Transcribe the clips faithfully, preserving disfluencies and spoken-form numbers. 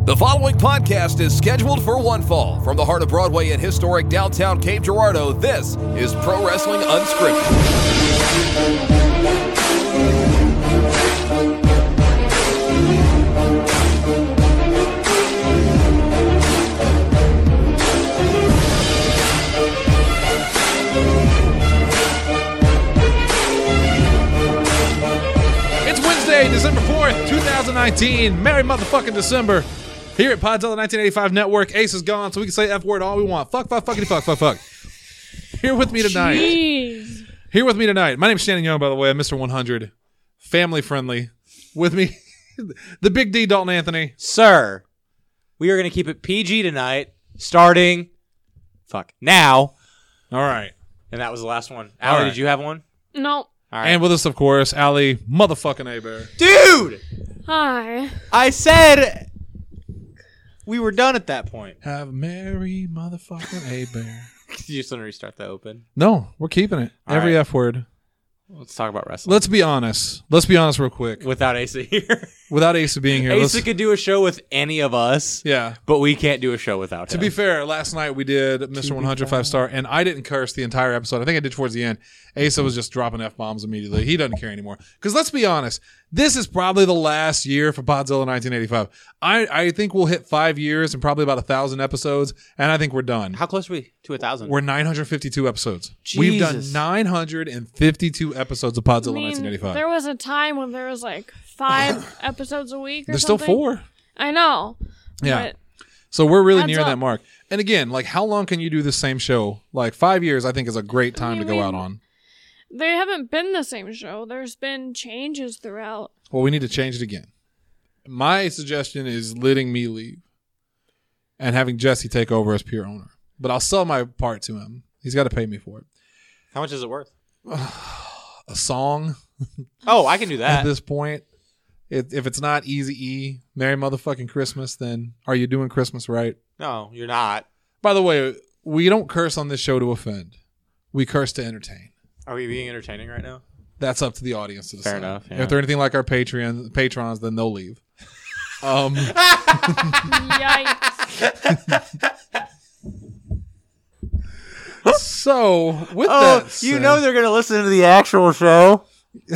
The following podcast is scheduled for one fall. From the heart of Broadway and historic downtown Cape Girardeau, this is Pro Wrestling Unscripted. It's Wednesday, December fourth, twenty nineteen. Merry motherfucking December. Here at Podzilla nineteen eighty-five Network, Ace is gone, so we can say F word all we want. Fuck, fuck, fuckity, fuck, fuck, fuck. Here with me tonight. Jeez. Here with me tonight. My name's Shannon Young, by the way. I'm Mister one hundred. Family friendly. With me, the Big D, Dalton Anthony. Sir, we are going to keep it P G tonight, starting, fuck, now. All right. And that was the last one. All Allie, right. did you have one? No. All right. And with us, of course, Allie motherfucking A-Bear. Dude! Hi. I said we were done at that point. Have a merry motherfucking A-Bear. You just want to restart the open? No, we're keeping it. All Every right. F word. Let's talk about wrestling. Let's be honest. Let's be honest real quick. Without Asa here. Without Asa being here. let's- Asa could do a show with any of us, Yeah. but we can't do a show without To him. be fair, last night we did Mister one hundred five star, and I didn't curse the entire episode. I think I did towards the end. Asa was just dropping F-bombs immediately. He doesn't care anymore. Because let's be honest, this is probably the last year for Podzilla nineteen eighty-five. I, I think we'll hit five years and probably about a thousand episodes, and I think we're done. How close are we to a thousand? We're nine hundred fifty-two episodes. We've done Jesus. nine hundred fifty-two episodes of Podzilla I mean, nineteen eighty-five. there was a time when there was like five episodes a week or There's still something. four. I know. Yeah. But So we're really Adds near up. that mark. And again, like how long can you do the same show? Like five years, I think, is a great time to I go out mean- on. they haven't been the same show. There's been changes throughout. Well, we need to change it again. My suggestion is letting me leave and having Jesse take over as pure owner. But I'll sell my part to him. He's got to pay me for it. How much is it worth? A song Oh, I can do at that. this point. If, if it's not Eazy-E, Merry Motherfucking Christmas, then are you doing Christmas right? No, you're not. By the way, we don't curse on this show to offend. We curse to entertain. Are we being entertaining right now? That's up to the audience to decide. Fair enough, yeah. If they're anything like our Patreon patrons, then they'll leave. Um, Yikes. so with Oh, that, you said- know they're going to listen to the actual show.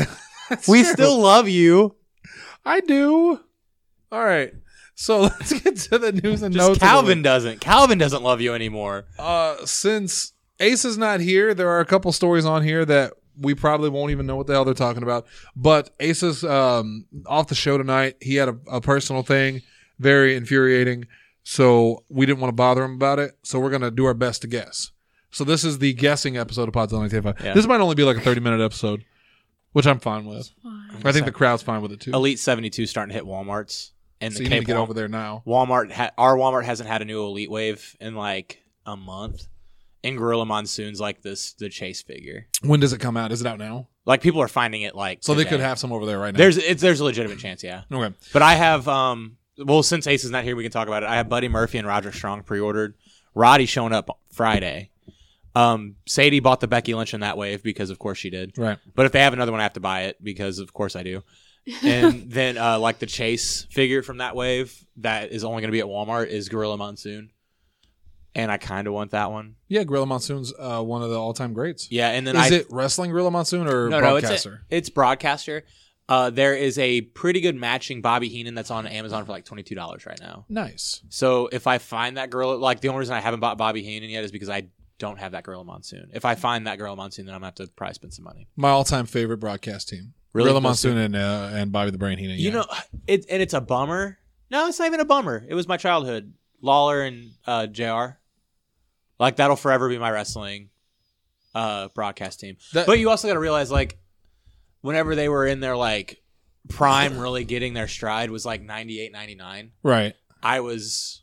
We true. still love you. I do. All right. So let's get to the news and Just notes. Calvin doesn't. Calvin doesn't love you anymore. Uh, since Ace is not here, there are a couple stories on here that we probably won't even know what the hell they're talking about. But Ace is um, off the show tonight. He had a, a personal thing, very infuriating. So we didn't want to bother him about it. So we're gonna do our best to guess. So this is the guessing episode of Podzilla nineteen eighty-five. Yeah. This might only be like a thirty minute episode, which I'm fine with. Fine. I think the crowd's fine with it too. Elite seventy-two starting to hit Walmarts. And So the you need Cape to get Wal- over there now. Walmart, ha- our Walmart hasn't had a new Elite Wave in like a month. And Gorilla Monsoon's like this, the chase figure. When does it come out? Is it out now? Like people are finding it like. So they today. could have some over there right now. There's it's there's a legitimate chance, yeah. okay. But I have um well since Ace is not here, we can talk about it. I have Buddy Murphy and Roger Strong pre-ordered. Roddy showing up Friday. Um, Sadie bought the Becky Lynch in that wave because of course she did. Right. But if they have another one, I have to buy it because of course I do. And then uh, like the Chase figure from that wave that is only going to be at Walmart is Gorilla Monsoon. And I kind of want that one. Yeah, Gorilla Monsoon's uh, one of the all-time greats. Yeah, and then Is I it wrestling Gorilla Monsoon or no no it's broadcaster? a, it's broadcaster. Uh, there is a pretty good matching Bobby Heenan that's on Amazon for like twenty-two dollars right now. Nice. So if I find that Gorilla, like the only reason I haven't bought Bobby Heenan yet is because I don't have that Gorilla Monsoon. If I find that Gorilla Monsoon, then I'm going to have to probably spend some money. My all-time favorite broadcast team. Really? Gorilla Those two? Monsoon and uh, and Bobby the Brain Heenan. You yeah. know, it, and it's a bummer. No, it's not even a bummer. It was my childhood. Lawler and uh, J R. Like, that'll forever be my wrestling uh, broadcast team. That- But you also got to realize, like, whenever they were in their, like, prime really getting their stride was, like, ninety-eight, ninety-nine. Right. I was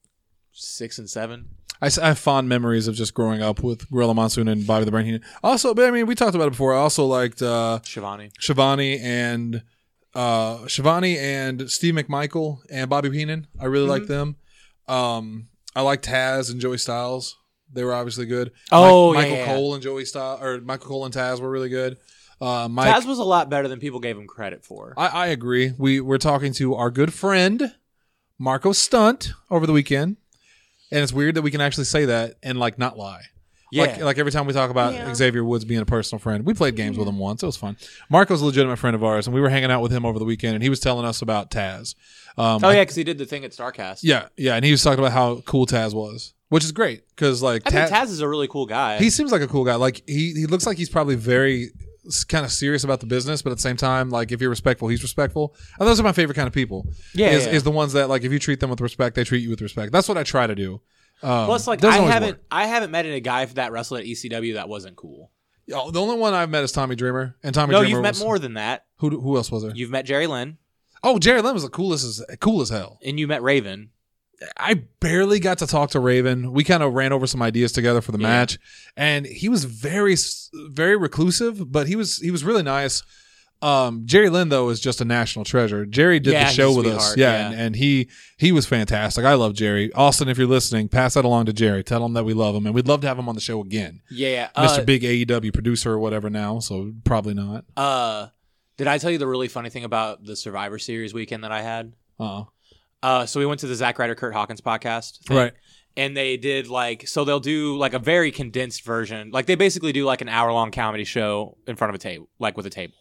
six and seven. I, s- I have fond memories of just growing up with Gorilla Monsoon and Bobby the Brain Heenan. Also, but I mean, we talked about it before. I also liked uh, Shivani. Shivani and uh, Shivani and Steve McMichael and Bobby Heenan. I really Mm-hmm. liked them. Um, I liked Taz and Joey Styles. They were obviously good. Oh, Mike- yeah, Michael yeah. Cole and Joey Styles, or Michael Cole and Taz were really good. Uh, Mike, Taz was a lot better than people gave him credit for. I, I agree. We we're talking to our good friend Marco Stunt over the weekend, and it's weird that we can actually say that and like not lie. Yeah. Like, like every time we talk about Yeah. Xavier Woods being a personal friend, we played games with him once. It was fun. Marco's a legitimate friend of ours, and we were hanging out with him over the weekend, and he was telling us about Taz. Um, Oh I- yeah, because he did the thing at StarCast. yeah, yeah, and he was talking about how cool Taz was, which is great because like I Taz, think Taz is a really cool guy. he seems like a cool guy. Like he he looks like he's probably very kind of serious about the business, but at the same time, like if you're respectful, he's respectful. And those are my favorite kind of people. Yeah, is, yeah. is the ones that like if you treat them with respect, they treat you with respect. That's what I try to do. Um, Plus, like doesn't I always haven't, work. I haven't met a guy that wrestled at E C W that wasn't cool. Oh, the only one I've met is Tommy Dreamer, and Tommy No, Dreamer you've met was- more than that. Who who else was there? You've met Jerry Lynn, Oh, Jerry Lynn was the coolest as cool as hell. and you met Raven. I barely got to talk to Raven. We kind of ran over some ideas together for the Yeah. match, and he was very, very reclusive, but he was he was really nice. Um, Jerry Lynn though is just a national treasure. Jerry did Yeah, the he's show a with us, sweetheart, yeah, yeah. And, and he he was fantastic. I love Jerry. Austin, if you're listening, pass that along to Jerry. Tell him that we love him, and we'd love to have him on the show again. Yeah, Mister uh, Big A E W producer or whatever now, so probably not. Uh, did I tell you the really funny thing about the Survivor Series weekend that I had? Uh, Uh, so we went to the Zack Ryder, Kurt Hawkins podcast, thing, right. And they did like, so they'll do like a very condensed version. Like they basically do like an hour long comedy show in front of a table, like with a table.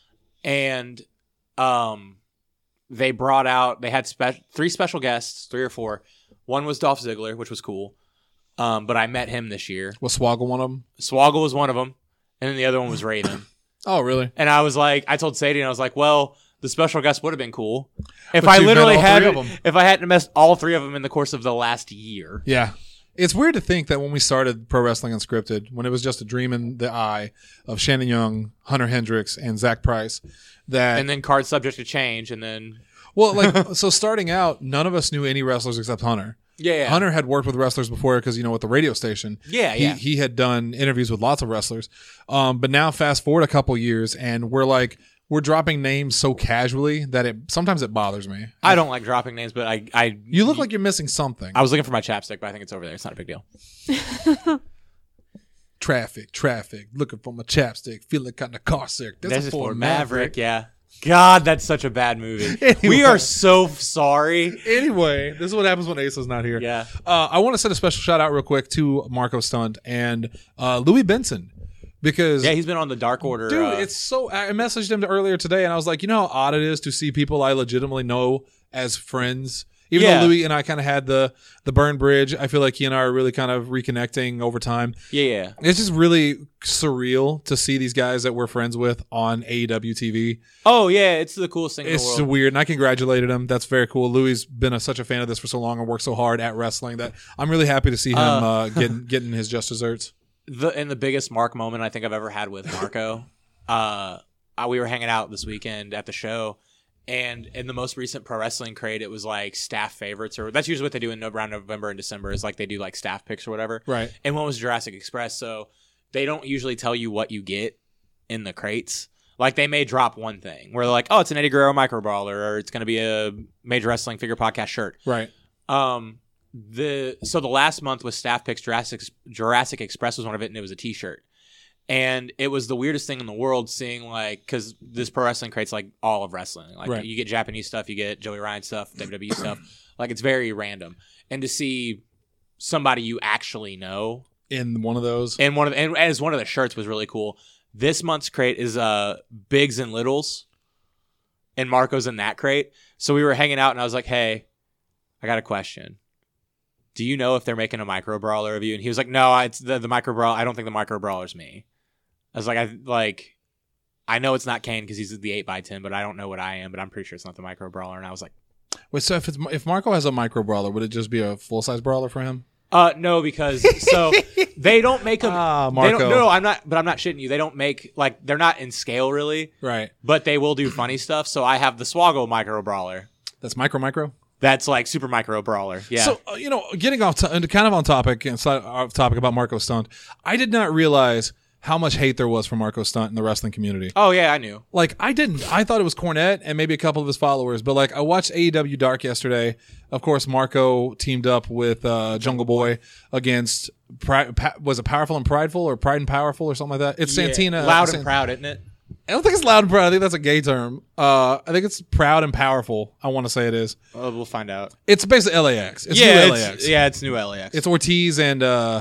And um, they brought out, they had spe- three special guests, three or four. One was Dolph Ziggler, which was cool. Um, but I met him this year. Was Swoggle one of them? Swoggle was one of them, and then the other one was Raven. Oh, really? And I was like, I told Sadie, and I was like, well, the special guest would have been cool if But I you've met literally all had three of 'em. if I hadn't missed all three of them in the course of the last year. Yeah. It's weird to think that when we started Pro Wrestling Unscripted, when it was just a dream in the eye of Shannon Young, Hunter Hendricks, and Zach Price, that And then cards subject to change, and then well, like so starting out, none of us knew any wrestlers except Hunter. yeah, yeah. Hunter had worked with wrestlers before because you know with the radio station, Yeah, he, yeah. he had done interviews with lots of wrestlers. Um, but now fast forward a couple years, and we're like we're dropping names so casually that it sometimes it bothers me. I don't like dropping names, but I, I, You look like you're missing something. I was looking for my chapstick, but I think it's over there. It's not a big deal. Traffic, traffic, looking for my chapstick, feeling kind of car sick. That's This a is Ford for Maverick. Yeah. God, that's such a bad movie. Anyway. We are so sorry. Anyway, this is what happens when Asa's not here. Yeah. Uh, I want to send a special shout out real quick to Marco Stunt and uh, Louis Benson because Yeah, he's been on the Dark Order. dude, uh, it's so. I messaged him earlier today and I was like, you know how odd it is to see people I legitimately know as friends. Even Yeah. though Louis and I kind of had the the burn bridge, I feel like he and I are really kind of reconnecting over time. yeah, yeah. It's just really surreal to see these guys that we're friends with on A E W T V. Oh, yeah, it's the coolest thing in the It's world. so weird, and I congratulated him. That's very cool. Louis been a, such a fan of this for so long and worked so hard at wrestling that I'm really happy to see him Uh, uh, getting getting his just desserts. the and the biggest Mark moment I think I've ever had with Marco. uh, I, we were hanging out this weekend at the show, and in the most recent Pro Wrestling Crate, it was like staff favorites, or that's usually what they do in no- around November and December. Is like they do like staff picks or whatever. Right. And one was Jurassic Express, so they don't usually tell you what you get in the crates. Like they may drop one thing where they're like, "Oh, it's an Eddie Guerrero micro brawler," or it's going to be a Major Wrestling Figure Podcast shirt. Right. Um, the so the last month was staff picks. Jurassic Jurassic Express was one of it, and it was a T-shirt. And it was the weirdest thing in the world seeing like because this Pro Wrestling Crate's like all of wrestling. Like Right. you get Japanese stuff, you get Joey Ryan stuff, W W E stuff. Like it's very random. And to see somebody you actually know In one of those. and one of the, and as one of the shirts was really cool. This month's crate is uh Bigs and Littles, and Marco's in that crate. So we were hanging out, and I was like, "Hey, I got a question. Do you know if they're making a micro brawler of you?" And he was like, "No, it's the the micro brawler. I don't think the micro brawler's me." I was like, "I like, I know it's not Kane because he's the eight by ten, but I don't know what I am. But I'm pretty sure it's not the micro brawler." And I was like, Wait, so if it's, if Marco has a micro brawler, would it just be a full size brawler for him? "Uh, no, because so they don't make them. Ah, They don't, Marco. no, no, I'm not. But I'm not shitting you. They don't make like they're not in scale really." Right. But they will do funny stuff. So I have the Swoggle micro brawler. That's micro micro. That's like super micro brawler. Yeah. So uh, you know, getting off to, kind of on topic and side- off topic about Marco Stunt, I did not realize how much hate there was for Marco Stunt in the wrestling community. oh yeah, I knew. Like I didn't. I thought it was Cornette and maybe a couple of his followers. But like I watched A E W Dark yesterday. Of course, Marco teamed up with uh, Jungle Boy against Pri- pa- was it Powerful and Prideful or Pride and Powerful or something like that. It's Yeah. Santina, Loud San- and proud, isn't it? I don't think it's loud and proud. I think that's a gay term. Uh, I think it's proud and powerful. I want to say it is. Oh, we'll find out. It's basically L A X. It's yeah, new it's, L A X. yeah, it's new L A X. It's Ortiz and uh,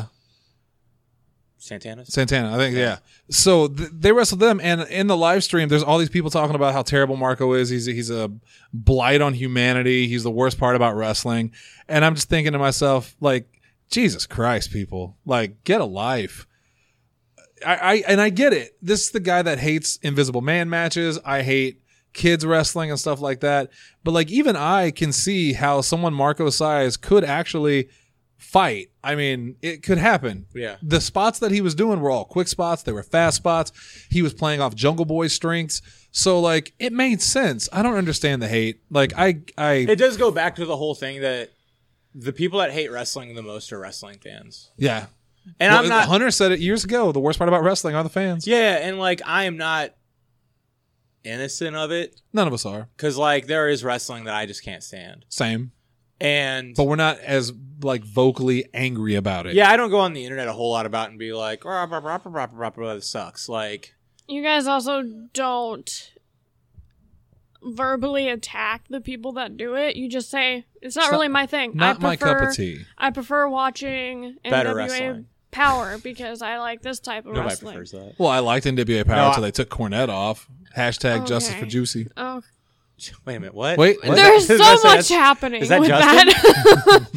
Santana. Santana. I think yeah. yeah. So th- they wrestled them, and in the live stream, there's all these people talking about how terrible Marco is. He's he's a blight on humanity. He's the worst part about wrestling. And I'm just thinking to myself, like, Jesus Christ, people, like, get a life. I, I and I get it. This is the guy that hates Invisible Man matches. I hate kids wrestling and stuff like that. But like even I can see how someone Marco's size could actually fight. I mean, it could happen. Yeah. The spots that he was doing were all quick spots. They were fast spots. He was playing off Jungle Boy strengths. So like it made sense. I don't understand the hate. Like I I It does go back to the whole thing that the people that hate wrestling the most are wrestling fans. yeah. And Well, I'm not Hunter said it years ago. The worst part about wrestling are the fans. Yeah, and like I am not innocent of it None of us are. cuz like there is wrestling that I just can't stand. Same. And But we're not as like vocally angry about it. yeah, I don't go on the internet a whole lot about it and be like, rah, rah, rah, rah, rah, rah, rah, this sucks. Like You guys also don't verbally attack the people that do it. You just say it's not It's really not- my thing. Not I my prefer, cup of tea. I prefer watching Better N W A wrestling. Power because I like this type of nobody wrestling. prefers that. Well, I liked N W A Power No, until I- they took Cornette off. Hashtag Okay. justice for Juicy. Oh, Wait a minute, what? Wait, What? what? there's Is so that- much that's- happening is that with Justin? that.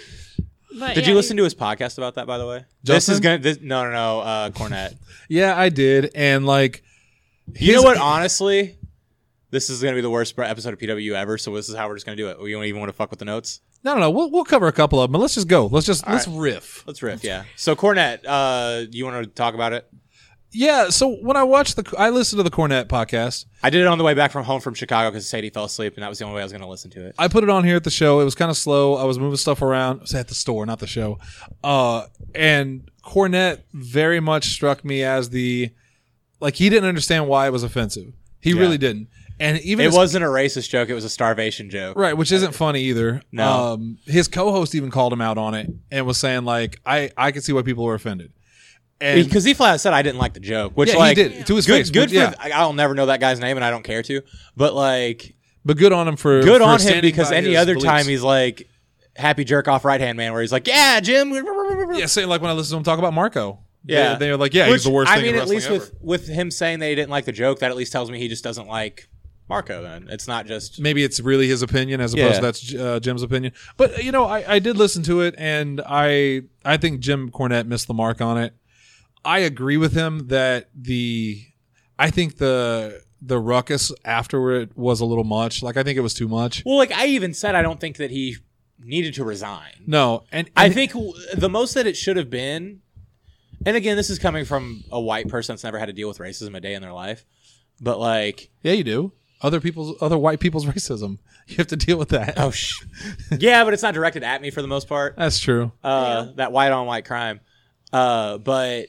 But Did yeah, you listen to his podcast about that, by the way? This Justin? is gonna. This, no, no, no. Uh, Cornette. Yeah, I did. And like, You know his- what? Honestly, this is gonna be the worst episode of P W ever. So this is how we're just gonna do it. We don't even want to fuck with the notes. No, no, no. We'll we'll cover a couple of them, but let's just go. Let's just All let's right. riff. Let's riff. Yeah. So Cornette, uh, you want to talk about it? Yeah. So when I watched the, I listened to the Cornette podcast. I did it on the way back from home from Chicago because Sadie fell asleep, and that was the only way I was gonna listen to it. I put it on here at the show. It was kind of slow. I was moving stuff around. I was at the store, not the show. Uh, and Cornette very much struck me as the like he didn't understand why it was offensive. He Yeah. really didn't. And even It his- wasn't a racist joke; it was a starvation joke. right, which isn't funny either. No. Um, his co-host even called him out on it and was saying like, I I could see why people were offended. And Because he flat out said I didn't like the joke, which yeah, like he did to his good, face. good but, for. yeah, I'll never know that guy's name, and I don't care to. But like, but good on him for good for on him standing because by any his other beliefs. time he's like happy jerk off right hand man, where he's like, yeah, Jim. yeah, saying like when I listen to him talk about Marco. Yeah. they, they're like, yeah, Which, he's the worst I thing mean, in at least wrestling with ever. with him saying that he didn't like the joke, that at least tells me he just doesn't like Marco. Then it's not just Maybe it's really his opinion as opposed Yeah. to that's uh, Jim's opinion. But you know, I, I did listen to it, and I I think Jim Cornette missed the mark on it. I agree with him that the I think the the ruckus afterward was a little much. Like I think it was too much. well, like I even said, I don't think that he needed to resign. No, and, I and think w- the most that it should have been, and again, this is coming from a white person that's never had to deal with racism a day in their life, but like, yeah, you do. Other people's other white people's racism. You have to deal with that. oh, sh- yeah, but it's not directed at me for the most part. That's true. Uh, that white on white crime. Uh, but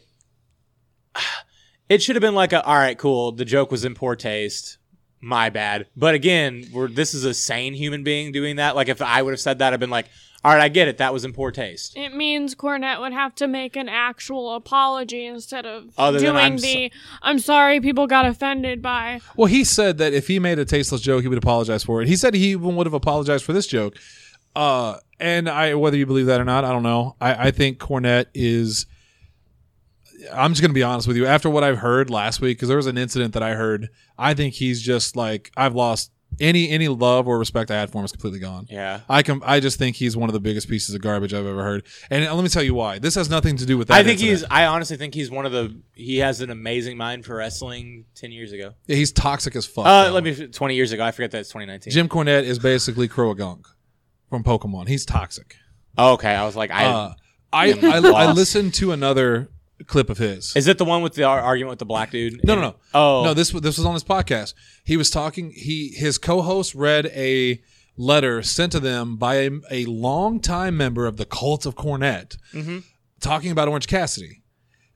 it should have been like a, all right, cool. The joke was in poor taste. My bad. But again, we're, this is a sane human being doing that. Like if I would have said that, I'd been like, all right, I get it. That was in poor taste. It means Cornette would have to make an actual apology instead of Other than doing I'm the "I'm sorry, people got offended by." Well, he said that if he made a tasteless joke, he would apologize for it. He said he even would have apologized for this joke. Uh, and I, whether you believe that or not, I don't know. I, I think Cornette is. I'm just going to be honest with you. After what I've heard last week, because there was an incident that I heard, I think he's just like I've lost any any love or respect I had for him is completely gone. Yeah. I can. I just think he's one of the biggest pieces of garbage I've ever heard. And let me tell you why. This has nothing to do with that. I think incident. he's, I honestly think he's one of the, he has an amazing mind for wrestling ten years ago. Yeah, he's toxic as fuck. Uh, though. let me, twenty years ago. I forget that it's twenty nineteen. Jim Cornette is basically Croagunk from Pokemon. He's toxic. Oh, okay. I was like, I, Uh, I, am I I lost. listened to another clip of his. is it the one with the ar- argument with the black dude? No, no, no. Oh, No, this this was on his podcast. He was talking. He his co-host read a letter sent to them by a, a longtime member of the Cult of Cornette, Mm-hmm. talking about Orange Cassidy.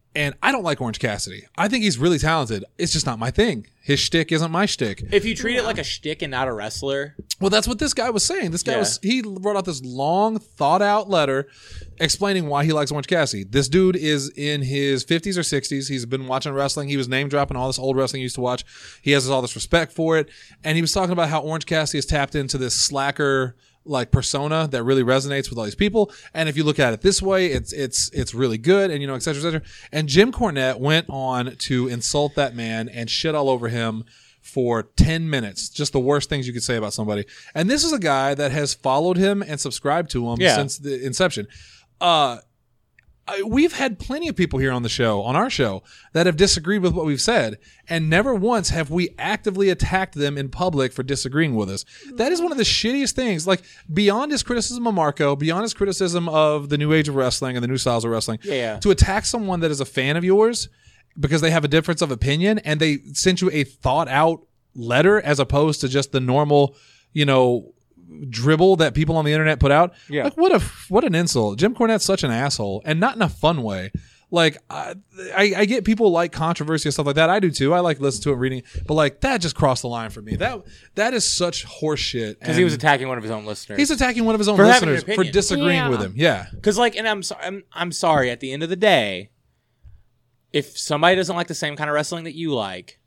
And I don't like Orange Cassidy. I think he's really talented. It's just not my thing. His shtick isn't my shtick. If you treat it like a shtick and not a wrestler. Well, that's what this guy was saying. This guy Yeah. was, he wrote out this long, thought out letter explaining why he likes Orange Cassidy. This dude is in his fifties or sixties. He's been watching wrestling. He was name dropping all this old wrestling he used to watch. He has all this respect for it. And he was talking about how Orange Cassidy has tapped into this slacker like persona that really resonates with all these people. And if you look at it this way, it's it's it's really good, and you know, et cetera, et cetera. And Jim Cornette went on to insult that man and shit all over him for ten minutes. Just the worst things you could say about somebody. And this is a guy that has followed him and subscribed to him Yeah. since the inception. Uh I- We've had plenty of people here on the show, on our show, that have disagreed with what we've said, and never once have we actively attacked them in public for disagreeing with us. That is one of the shittiest things. Like, beyond his criticism of Marco, beyond his criticism of the new age of wrestling and the new styles of wrestling, Yeah, yeah. to attack someone that is a fan of yours because they have a difference of opinion and they sent you a thought out letter as opposed to just the normal, you know, dribble that people on the internet put out. Yeah. Like, what a what an insult. Jim Cornette's such an asshole, and not in a fun way. Like, I, I, I get people like controversy and stuff like that. I do too. I like listening to it, reading, but like that just crossed the line for me. That that is such horseshit. Because he was attacking one of his own listeners. He's attacking one of his own For having an listeners for opinion. disagreeing Yeah. with him. Yeah. Because, like, and I'm, so, I'm, I'm sorry, at the end of the day, if somebody doesn't like the same kind of wrestling that you like,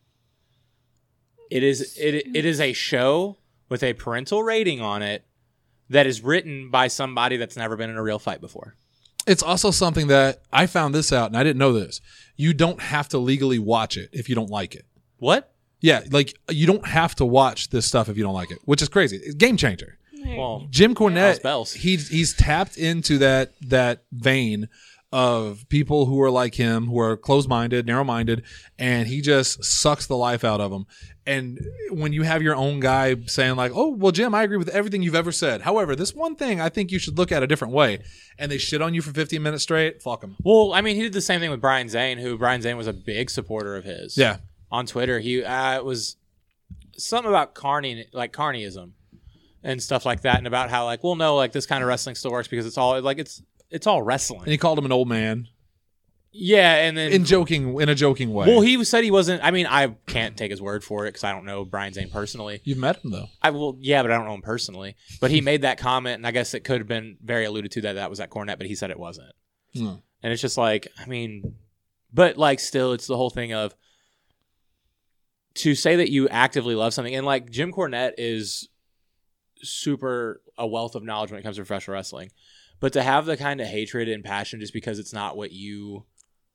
it is it it is a show with a parental rating on it that is written by somebody that's never been in a real fight before. It's also something that I found this out, and I didn't know this. You don't have to legally watch it if you don't like it. What? Yeah, like you don't have to watch this stuff if you don't like it, which is crazy. It's game changer. Well, Jim Bells, Cornette, bells. he's he's tapped into that that vein of people who are like him, who are closed-minded, narrow-minded, and he just sucks the life out of them. And when you have your own guy saying like, "Oh, well, Jim, I agree with everything you've ever said. However, this one thing I think you should look at a different way," and they shit on you for fifteen minutes straight, fuck them. well, I mean, he did the same thing with Brian Zane, who Brian Zane was a big supporter of his. Yeah. On Twitter, he uh, it was something about carny, like carnyism and stuff like that, and about how like, well, no, like this kind of wrestling still works because it's all like it's it's all wrestling. And he called him an old man Yeah, and then in joking in a joking way. well, he said he wasn't. I mean, I can't take his word for it because I don't know Brian Zane personally. You've met him though. I will, yeah, but I don't know him personally. But he made that comment, and I guess it could have been very alluded to that that was at Cornette, but he said it wasn't. Hmm. And it's just like, I mean, but like, still, it's the whole thing of to say that you actively love something, and like Jim Cornette is super a wealth of knowledge when it comes to professional wrestling, but to have the kind of hatred and passion just because it's not what you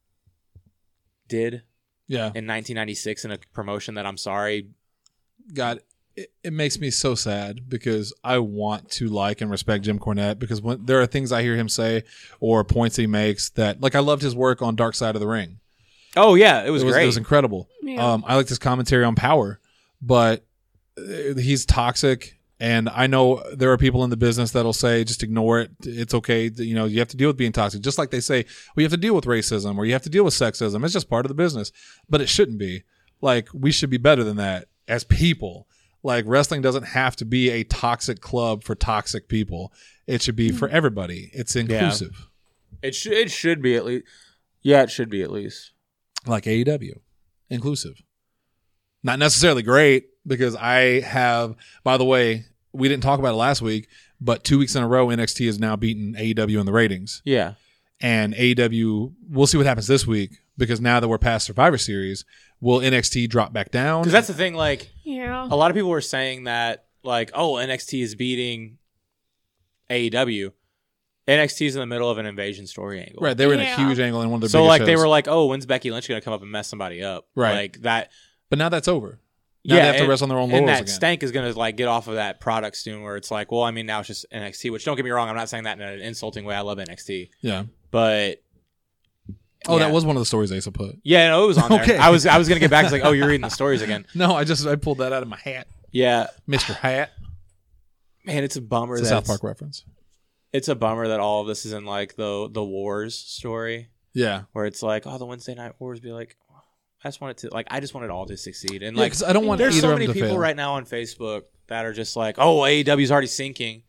did Yeah. in nineteen ninety-six in a promotion that I'm sorry. God, it, it makes me so sad because I want to like and respect Jim Cornette because when there are things I hear him say or points he makes that, like, I loved his work on Dark Side of the Ring. Oh yeah, it was, It was, great. it was incredible. Yeah. Um, I liked his commentary on Power, but uh, he's toxic. And I know there are people in the business that'll say, just ignore it. It's okay. You know, you have to deal with being toxic. Just like they say, well, you have to deal with racism or you have to deal with sexism. It's just part of the business, but it shouldn't be. Like, we should be better than that as people. Like, wrestling doesn't have to be a toxic club for toxic people. It should be for everybody. It's inclusive. It should it should be at least. Yeah, it should be at least. Like A E W, inclusive. Not necessarily great because I have, by the way, we didn't talk about it last week, but two weeks in a row, N X T has now beaten A E W in the ratings. Yeah. And A E W, we'll see what happens this week because now that we're past Survivor Series, will N X T drop back down? Because that's the thing, like, Yeah. a lot of people were saying that, like, oh, N X T is beating A E W. N X T is in the middle of an invasion story angle. Right, they were in Yeah. a huge angle in one of their So, biggest like, they shows. were like, oh, when's Becky Lynch going to come up and mess somebody up? Right. Like, that. But now that's over. Now yeah. they have to and, rest on their own and laurels that again. stank is going to, like, get off of that product soon where it's like, well, I mean, now it's just N X T, which don't get me wrong. I'm not saying that in an insulting way. I love N X T. Yeah. But. Oh, yeah. that was one of the stories Asa put. Yeah, no, it was on there. Okay. I was I was going to get back. It's like, oh, you're reading the stories again. No, I just I pulled that out of my hat. Yeah. Mister Hat. Man, it's a bummer It's a that South Park reference. it's a bummer that all of this is in like the the wars story Yeah. where it's like, oh, the Wednesday night wars be like, I just wanted to like I just wanted all to succeed. And Yeah, like 'cause I don't want there's either so of many them to people fail. right now on Facebook that are just like, oh, A E W's already sinking.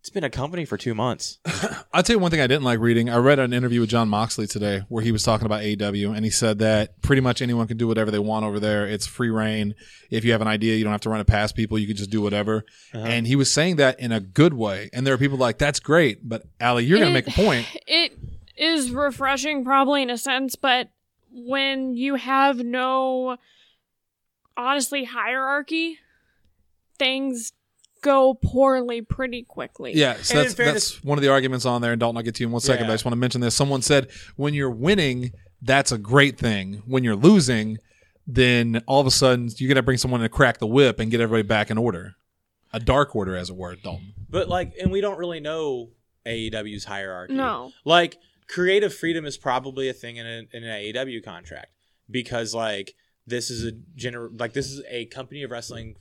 It's been a company for two months. I'll tell you one thing I didn't like reading. I read an interview with John Moxley today where he was talking about A E W, and he said that pretty much anyone can do whatever they want over there. It's free reign. If you have an idea, you don't have to run it past people. You can just do whatever. Uh-huh. And he was saying that in a good way. And there are people like, that's great. But, Allie, you're going to make a point. It is refreshing probably in a sense, but when you have no, honestly, hierarchy, things go poorly pretty quickly. Yeah, so that's, that's one of the arguments on there, and Dalton, I'll get to you in one second, yeah. but I just want to mention this. Someone said, when you're winning, that's a great thing. When you're losing, then all of a sudden, you're going to bring someone to crack the whip and get everybody back in order. A dark order, as it were, Dalton. But, like, and we don't really know A E W's hierarchy. No. Like, creative freedom is probably a thing in, a, in an A E W contract because, like, this is a gener- like this is a company of wrestling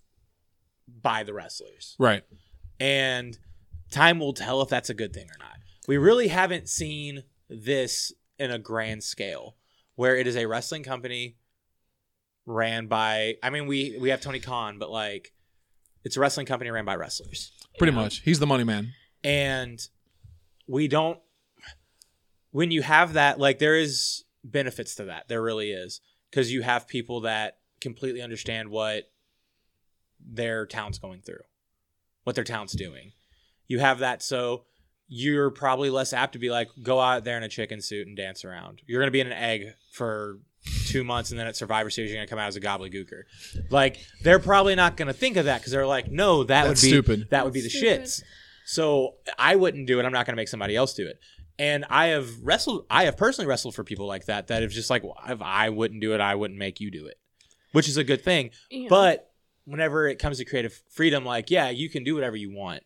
by the wrestlers. Right. And time will tell if that's a good thing or not. We really haven't seen this in a grand scale where it is a wrestling company ran by, I mean, we, we have Tony Khan, but like it's a wrestling company ran by wrestlers. Pretty know? much. He's the money man. And we don't, when you have that, like there is benefits to that. There really is. Because you have people that completely understand what their town's going through, what their town's doing. You have that, so you're probably less apt to be like, go out there in a chicken suit and dance around. You're going to be in an egg for two months, and then at Survivor Series, you're going to come out as a gobbledygooker. Like, they're probably not going to think of that because they're like, no, that That's would be stupid. That would be the Stupid. shits. So I wouldn't do it. I'm not going to make somebody else do it. And I have wrestled, I have personally wrestled for people like that, that have just like, well, if I wouldn't do it, I wouldn't make you do it, which is a good thing. Yeah. But whenever it comes to creative freedom, like, yeah, you can do whatever you want,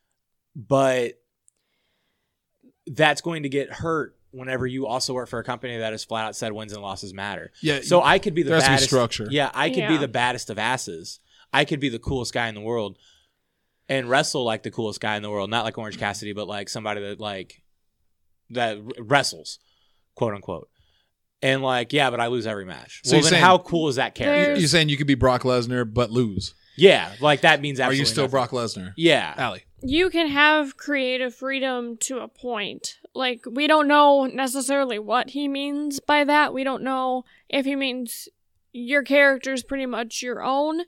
but that's going to get hurt whenever you also work for a company that has flat out said wins and losses matter. Yeah. So I could be the there has to be baddest structure. Yeah, I could be Yeah. the baddest of asses. I could be the coolest guy in the world and wrestle like the coolest guy in the world, not like Orange Cassidy, but like somebody that like that wrestles, quote unquote. And like, yeah, but I lose every match. So well, you're then saying- how cool is that character? There's- You're saying you could be Brock Lesnar but lose. Yeah, like that means Are absolutely you still nothing. Brock Lesnar? Yeah. Allie. You can have creative freedom to a point. Like, we don't know necessarily what he means by that. We don't know if he means your character's pretty much your own.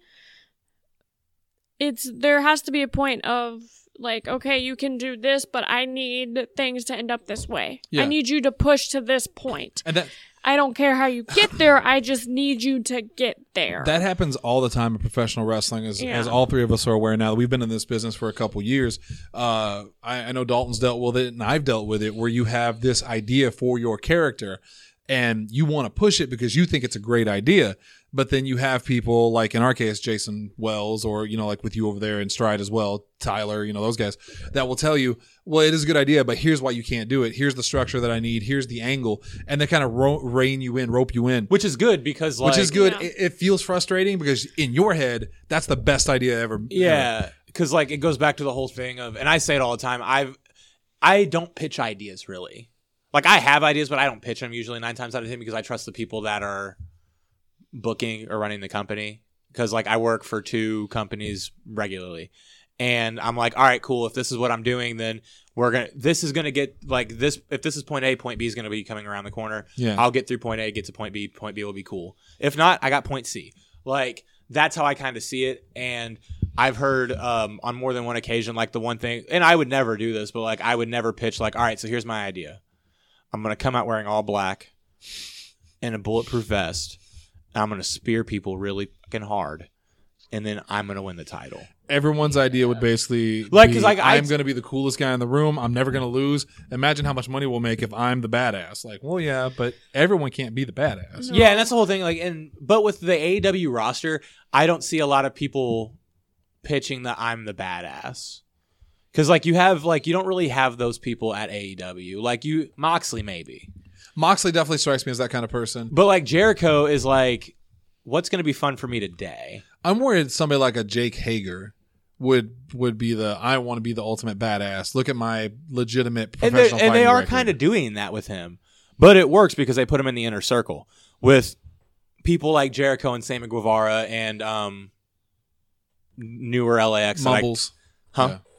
It's, there has to be a point of, like, okay, you can do this, but I need things to end up this way. Yeah. I need you to push to this point. And that I don't care how you get there. I just need you to get there. that happens all the time in professional wrestling, as, Yeah. as all three of us are aware now. We've been in this business for a couple years. Uh, I, I know Dalton's dealt with it, and I've dealt with it, where you have this idea for your character, and you want to push it because you think it's a great idea. But then you have people like, in our case, Jason Wells, or, you know, like with you over there in Stride as well, Tyler, you know, those guys, that will tell you, well, it is a good idea, but here's why you can't do it. Here's the structure that I need. Here's the angle. And they kind of ro- rein you in, rope you in. Which is good because like Which is good. Yeah. It, it feels frustrating because in your head, that's the best idea ever. Yeah, because like it goes back to the whole thing of, and I say it all the time. I've I don't pitch ideas really. Like I have ideas, but I don't pitch them usually nine times out of ten because I trust the people that are booking or running the company. Because like I work for two companies regularly, and I'm like, all right, cool. If this is what I'm doing, then we're gonna. This is gonna get like this. If this is point A, point B is gonna be coming around the corner. Yeah. I'll get through point A, get to point B. Point B will be cool. If not, I got point C. Like that's how I kind of see it. And I've heard um, on more than one occasion, like the one thing, and I would never do this, but like I would never pitch like, all right, so here's my idea. I'm gonna come out wearing all black and a bulletproof vest. And I'm gonna spear people really fucking hard, and then I'm gonna win the title. Everyone's idea would basically Like, be, 'cause, like, I- I'm going to be the coolest guy in the room. I'm never going to lose. Imagine how much money we'll make if I'm the badass. Like, well, yeah, but everyone can't be the badass. No. Yeah, and that's the whole thing. Like, and but with the A E W roster, I don't see a lot of people pitching that I'm the badass. Because like you have like you don't really have those people at A E W. Like you Moxley maybe, Moxley definitely strikes me as that kind of person. but like Jericho is like, what's going to be fun for me today? I'm worried somebody like a Jake Hager would would be the I want to be the ultimate badass. Look at my legitimate And, professional and they fighting are record. kind of doing that with him, but it works because they put him in the inner circle with people like Jericho and Sammy Guevara and um, newer L A X. that I- Mumbles. huh? Yeah.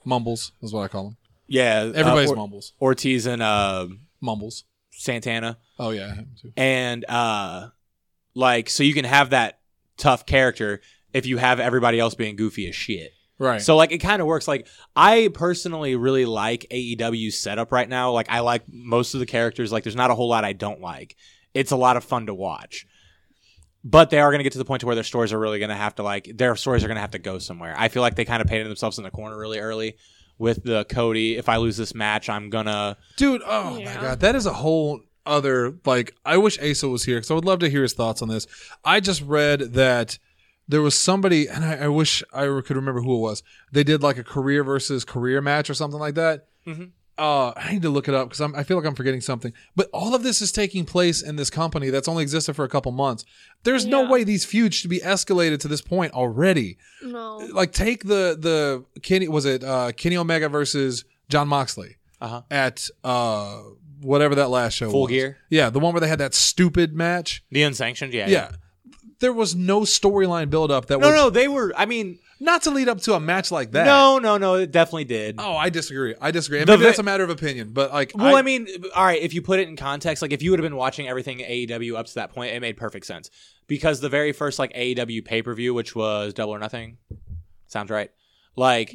Mumbles is what I call them. Yeah, Everybody's uh, or- mumbles. Ortiz and uh, Mumbles. Santana. Oh yeah, him too. And uh like so you can have that tough character if you have everybody else being goofy as shit. Right. So like it kind of works. Like I personally really like A E W's setup right now. Like I like most of the characters. Like there's not a whole lot I don't like. It's a lot of fun to watch. But they are going to get to the point to where their stories are really going to have to like their stories are going to have to go somewhere. I feel like they kind of painted themselves in the corner really early with the Cody. If I lose this match, I'm gonna Dude, oh Yeah. my god, that is a whole other like. I wish Asa was here because I would love to hear his thoughts on this. I just read that there was somebody, and I, I wish I could remember who it was. They did like a career versus career match or something like that. Mm-hmm. Uh, I need to look it up because I feel like I'm forgetting something. But all of this is taking place in this company that's only existed for a couple months. There's no Yeah. way these feuds should be escalated to this point already. No. Like take the the Kenny was it uh, Kenny Omega versus John Moxley uh-huh. at uh whatever that last show Full was. Gear? Yeah, the one where they had that stupid match. The unsanctioned. Yeah. Yeah. There was no storyline build up that No, would no, they were. I mean, not to lead up to a match like that. no, no, no. It definitely did. Oh, I disagree. I disagree. And The maybe vi- that's a matter of opinion, but like Well, I, mean, all right, if you put it in context, like if you would have been watching everything A E W up to that point, it made perfect sense. Because the very first like A E W pay-per-view, which was Double or Nothing, sounds right. Like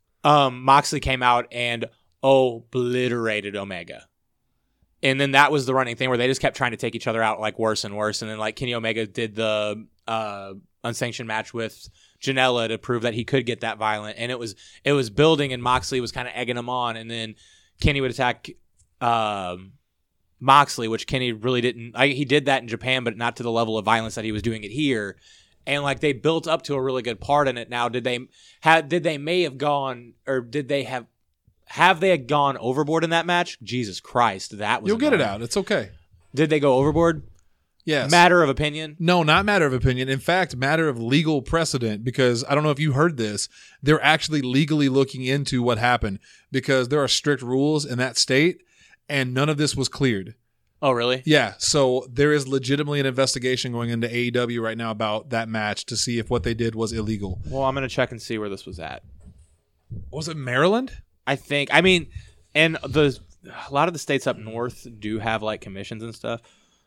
um Moxley came out and obliterated Omega. And then that was the running thing where they just kept trying to take each other out like worse and worse. And then like Kenny Omega did the uh unsanctioned match with Janela to prove that he could get that violent, and it was it was building, and Moxley was kind of egging him on, and then Kenny would attack um, Moxley, which Kenny really didn't. I, he did that in Japan, but not to the level of violence that he was doing it here. And like they built up to a really good part in it. Now, did they had did they may have gone or did they have have they gone overboard in that match? Jesus Christ, that was you'll get it annoying. out. It's okay. Did they go overboard? Yes. Matter of opinion. No, not matter of opinion. In fact, matter of legal precedent, because I don't know if you heard this. They're actually legally looking into what happened because there are strict rules in that state and none of this was cleared. Oh, really? Yeah. So there is legitimately an investigation going into A E W right now about that match to see if what they did was illegal. Well, I'm gonna check and see where this was at. Was it Maryland? I think. I mean, and the a lot of the states up north do have like commissions and stuff.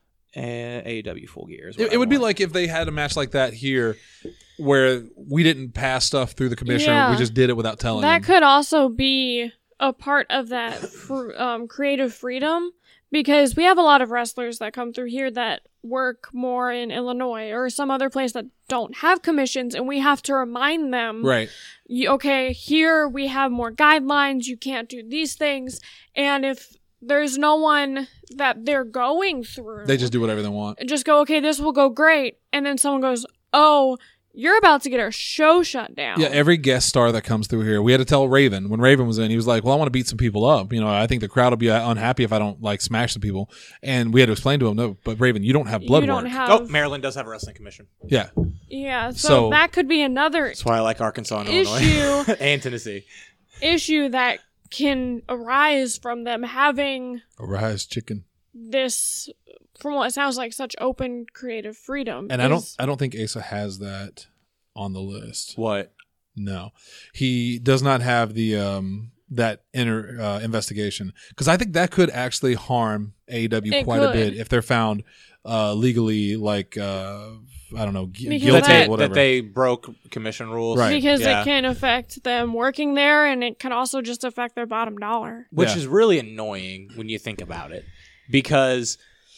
And A E W Full Gear. Is what It, I it would be want. like if they had a match like that here where we didn't pass stuff through the commissioner. Yeah. We just did it without telling That them. could also be a part of that fr- um, creative freedom, because we have a lot of wrestlers that come through here that work more in Illinois or some other place that don't have commissions, and we have to remind them, Right. you, okay, here we have more guidelines, you can't do these things, and if there's no one that they're going through, They just do whatever they want. just go, okay, this will go great, and then someone goes, oh, you're about to get our show shut down. Yeah, every guest star that comes through here, we had to tell Raven when Raven was in. He was like, "Well, I want to beat some people up. You know, I think the crowd will be unhappy if I don't like smash some people." And we had to explain to him, "No, but Raven, you don't have blood you don't work." have, Oh, Maryland does have a wrestling commission. Yeah, yeah, so, So- that could be another That's why I like Arkansas and Issue. Illinois and Tennessee. issue that can arise from them having Arise chicken. this, from what it sounds like, such open creative freedom. And I don't, is- I don't think Asa has that on the list. What? No, he does not have the um that inner uh, investigation because I think that could actually harm A E W It quite a could. bit if they're found uh, legally like uh, I don't know gu- Because guilty That that- they, or whatever. that they broke commission rules. Right. because Yeah. it can affect them working there, and it can also just affect their bottom dollar. Which Yeah. is really annoying when you think about it. Because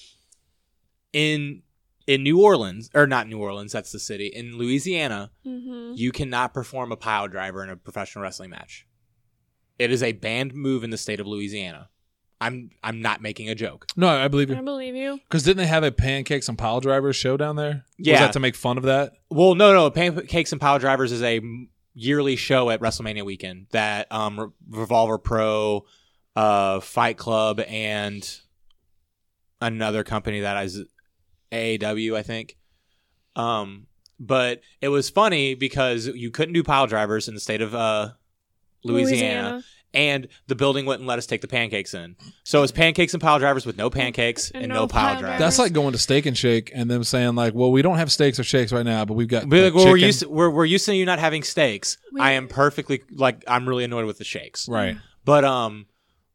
in in New Orleans, or not New Orleans, that's the city, in Louisiana, Mm-hmm. you cannot perform a pile driver in a professional wrestling match. It is a banned move in the state of Louisiana. I'm I'm not making a joke. no, I believe I you. believe you. Because didn't they have a pancakes and pile drivers show down there? Was Yeah. that to make fun of that? Well, no, no. Pancakes and Pile Drivers is a yearly show at WrestleMania weekend that um, Re- Revolver Pro, uh, Fight Club, and another company that is A E W, I think. Um, but it was funny because you couldn't do pile drivers in the state of uh, Louisiana, Louisiana. and the building wouldn't let us take the pancakes in. So it's pancakes and pile drivers with no pancakes and, And no, no pile, pile drivers. That's like going to Steak and Shake and them saying like, "Well, we don't have steaks or shakes right now, but we've got Be like, the well, we're chicken." used to, we're we're used to you not having steaks. We- I am perfectly like I'm really annoyed with the shakes. Right. But um,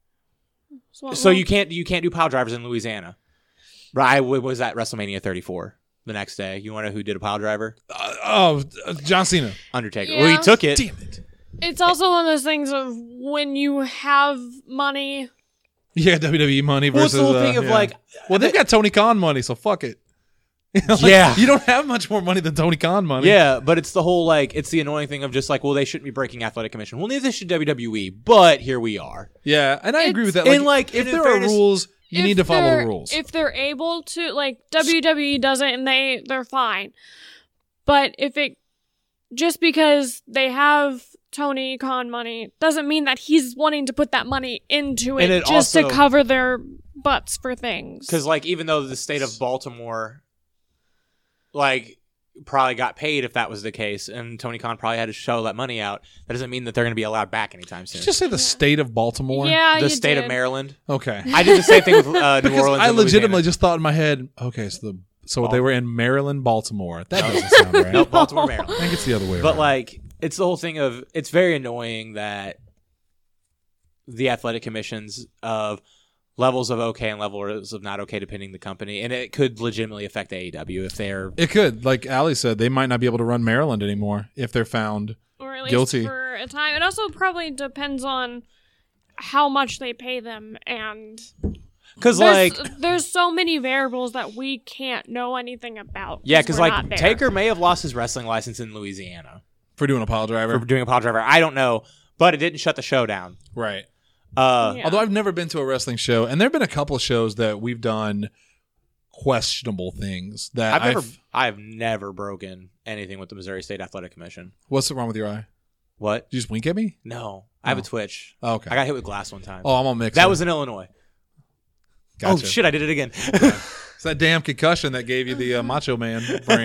So, so you can't you can't do pile drivers in Louisiana. Right? I w- was at WrestleMania thirty-four the next day. You want to know who did a pile driver? Uh, oh, uh, John Cena. Undertaker. Yeah. Well, he took it. Damn it. It's also one of those things of when you have money. Yeah, W W E money Well, it's versus the whole uh, thing of yeah. like, Well, they've got Tony Khan money, so fuck it. You know, like, Yeah. you don't have much more money than Tony Khan money. yeah, but it's the whole like it's the annoying thing of just like, well, they shouldn't be breaking athletic commission. Well, neither should W W E, but here we are. yeah, and I agree with that. And, like, if in there fairness- are rules, you if need to follow they're- the rules. If they're able to, like W W E does it and they they're fine. But if it just because they have Tony Khan money doesn't mean that he's wanting to put that money into it, And it just also- to cover their butts for things. Because like even though the state of Baltimore, like probably got paid if that was the case, and Tony Khan probably had to shell that money out, that doesn't mean that they're going to be allowed back anytime soon. Did you just say the state of Baltimore? Yeah, the you state of did. Maryland. Okay. I did the same thing with uh, New Because Orleans. I and legitimately Louisiana. just thought in my head, okay, so the so Bal- they were in Maryland, Baltimore. That doesn't sound right. Nope, Baltimore, Maryland. I think it's the other way But around. like, it's the whole thing of it's very annoying that the athletic commissions of levels of okay and levels of not okay depending the company, and it could legitimately affect A E W if they're It could, like Ali said, they might not be able to run Maryland anymore if they're found. or at least guilty. for a time. It also probably depends on how much they pay them, and because there's, like there's so many variables that we can't know anything about. yeah, because we're like not there. Taker may have lost his wrestling license in Louisiana For doing a pile driver. for doing a pile driver. I don't know, but it didn't shut the show down. Right. Uh, Yeah. Although I've never been to a wrestling show, and there have been a couple of shows that we've done questionable things that I've never, I've- I've never broken anything with the Missouri State Athletic Commission. What's wrong with your eye? What? Did you just wink at me? No, I have Oh. a twitch. Oh, okay. I got hit with glass one time. oh, I'm on mix. that was in Illinois. Gotcha. Oh shit! I did it again. It's that damn concussion that gave you the uh, Macho Man brain.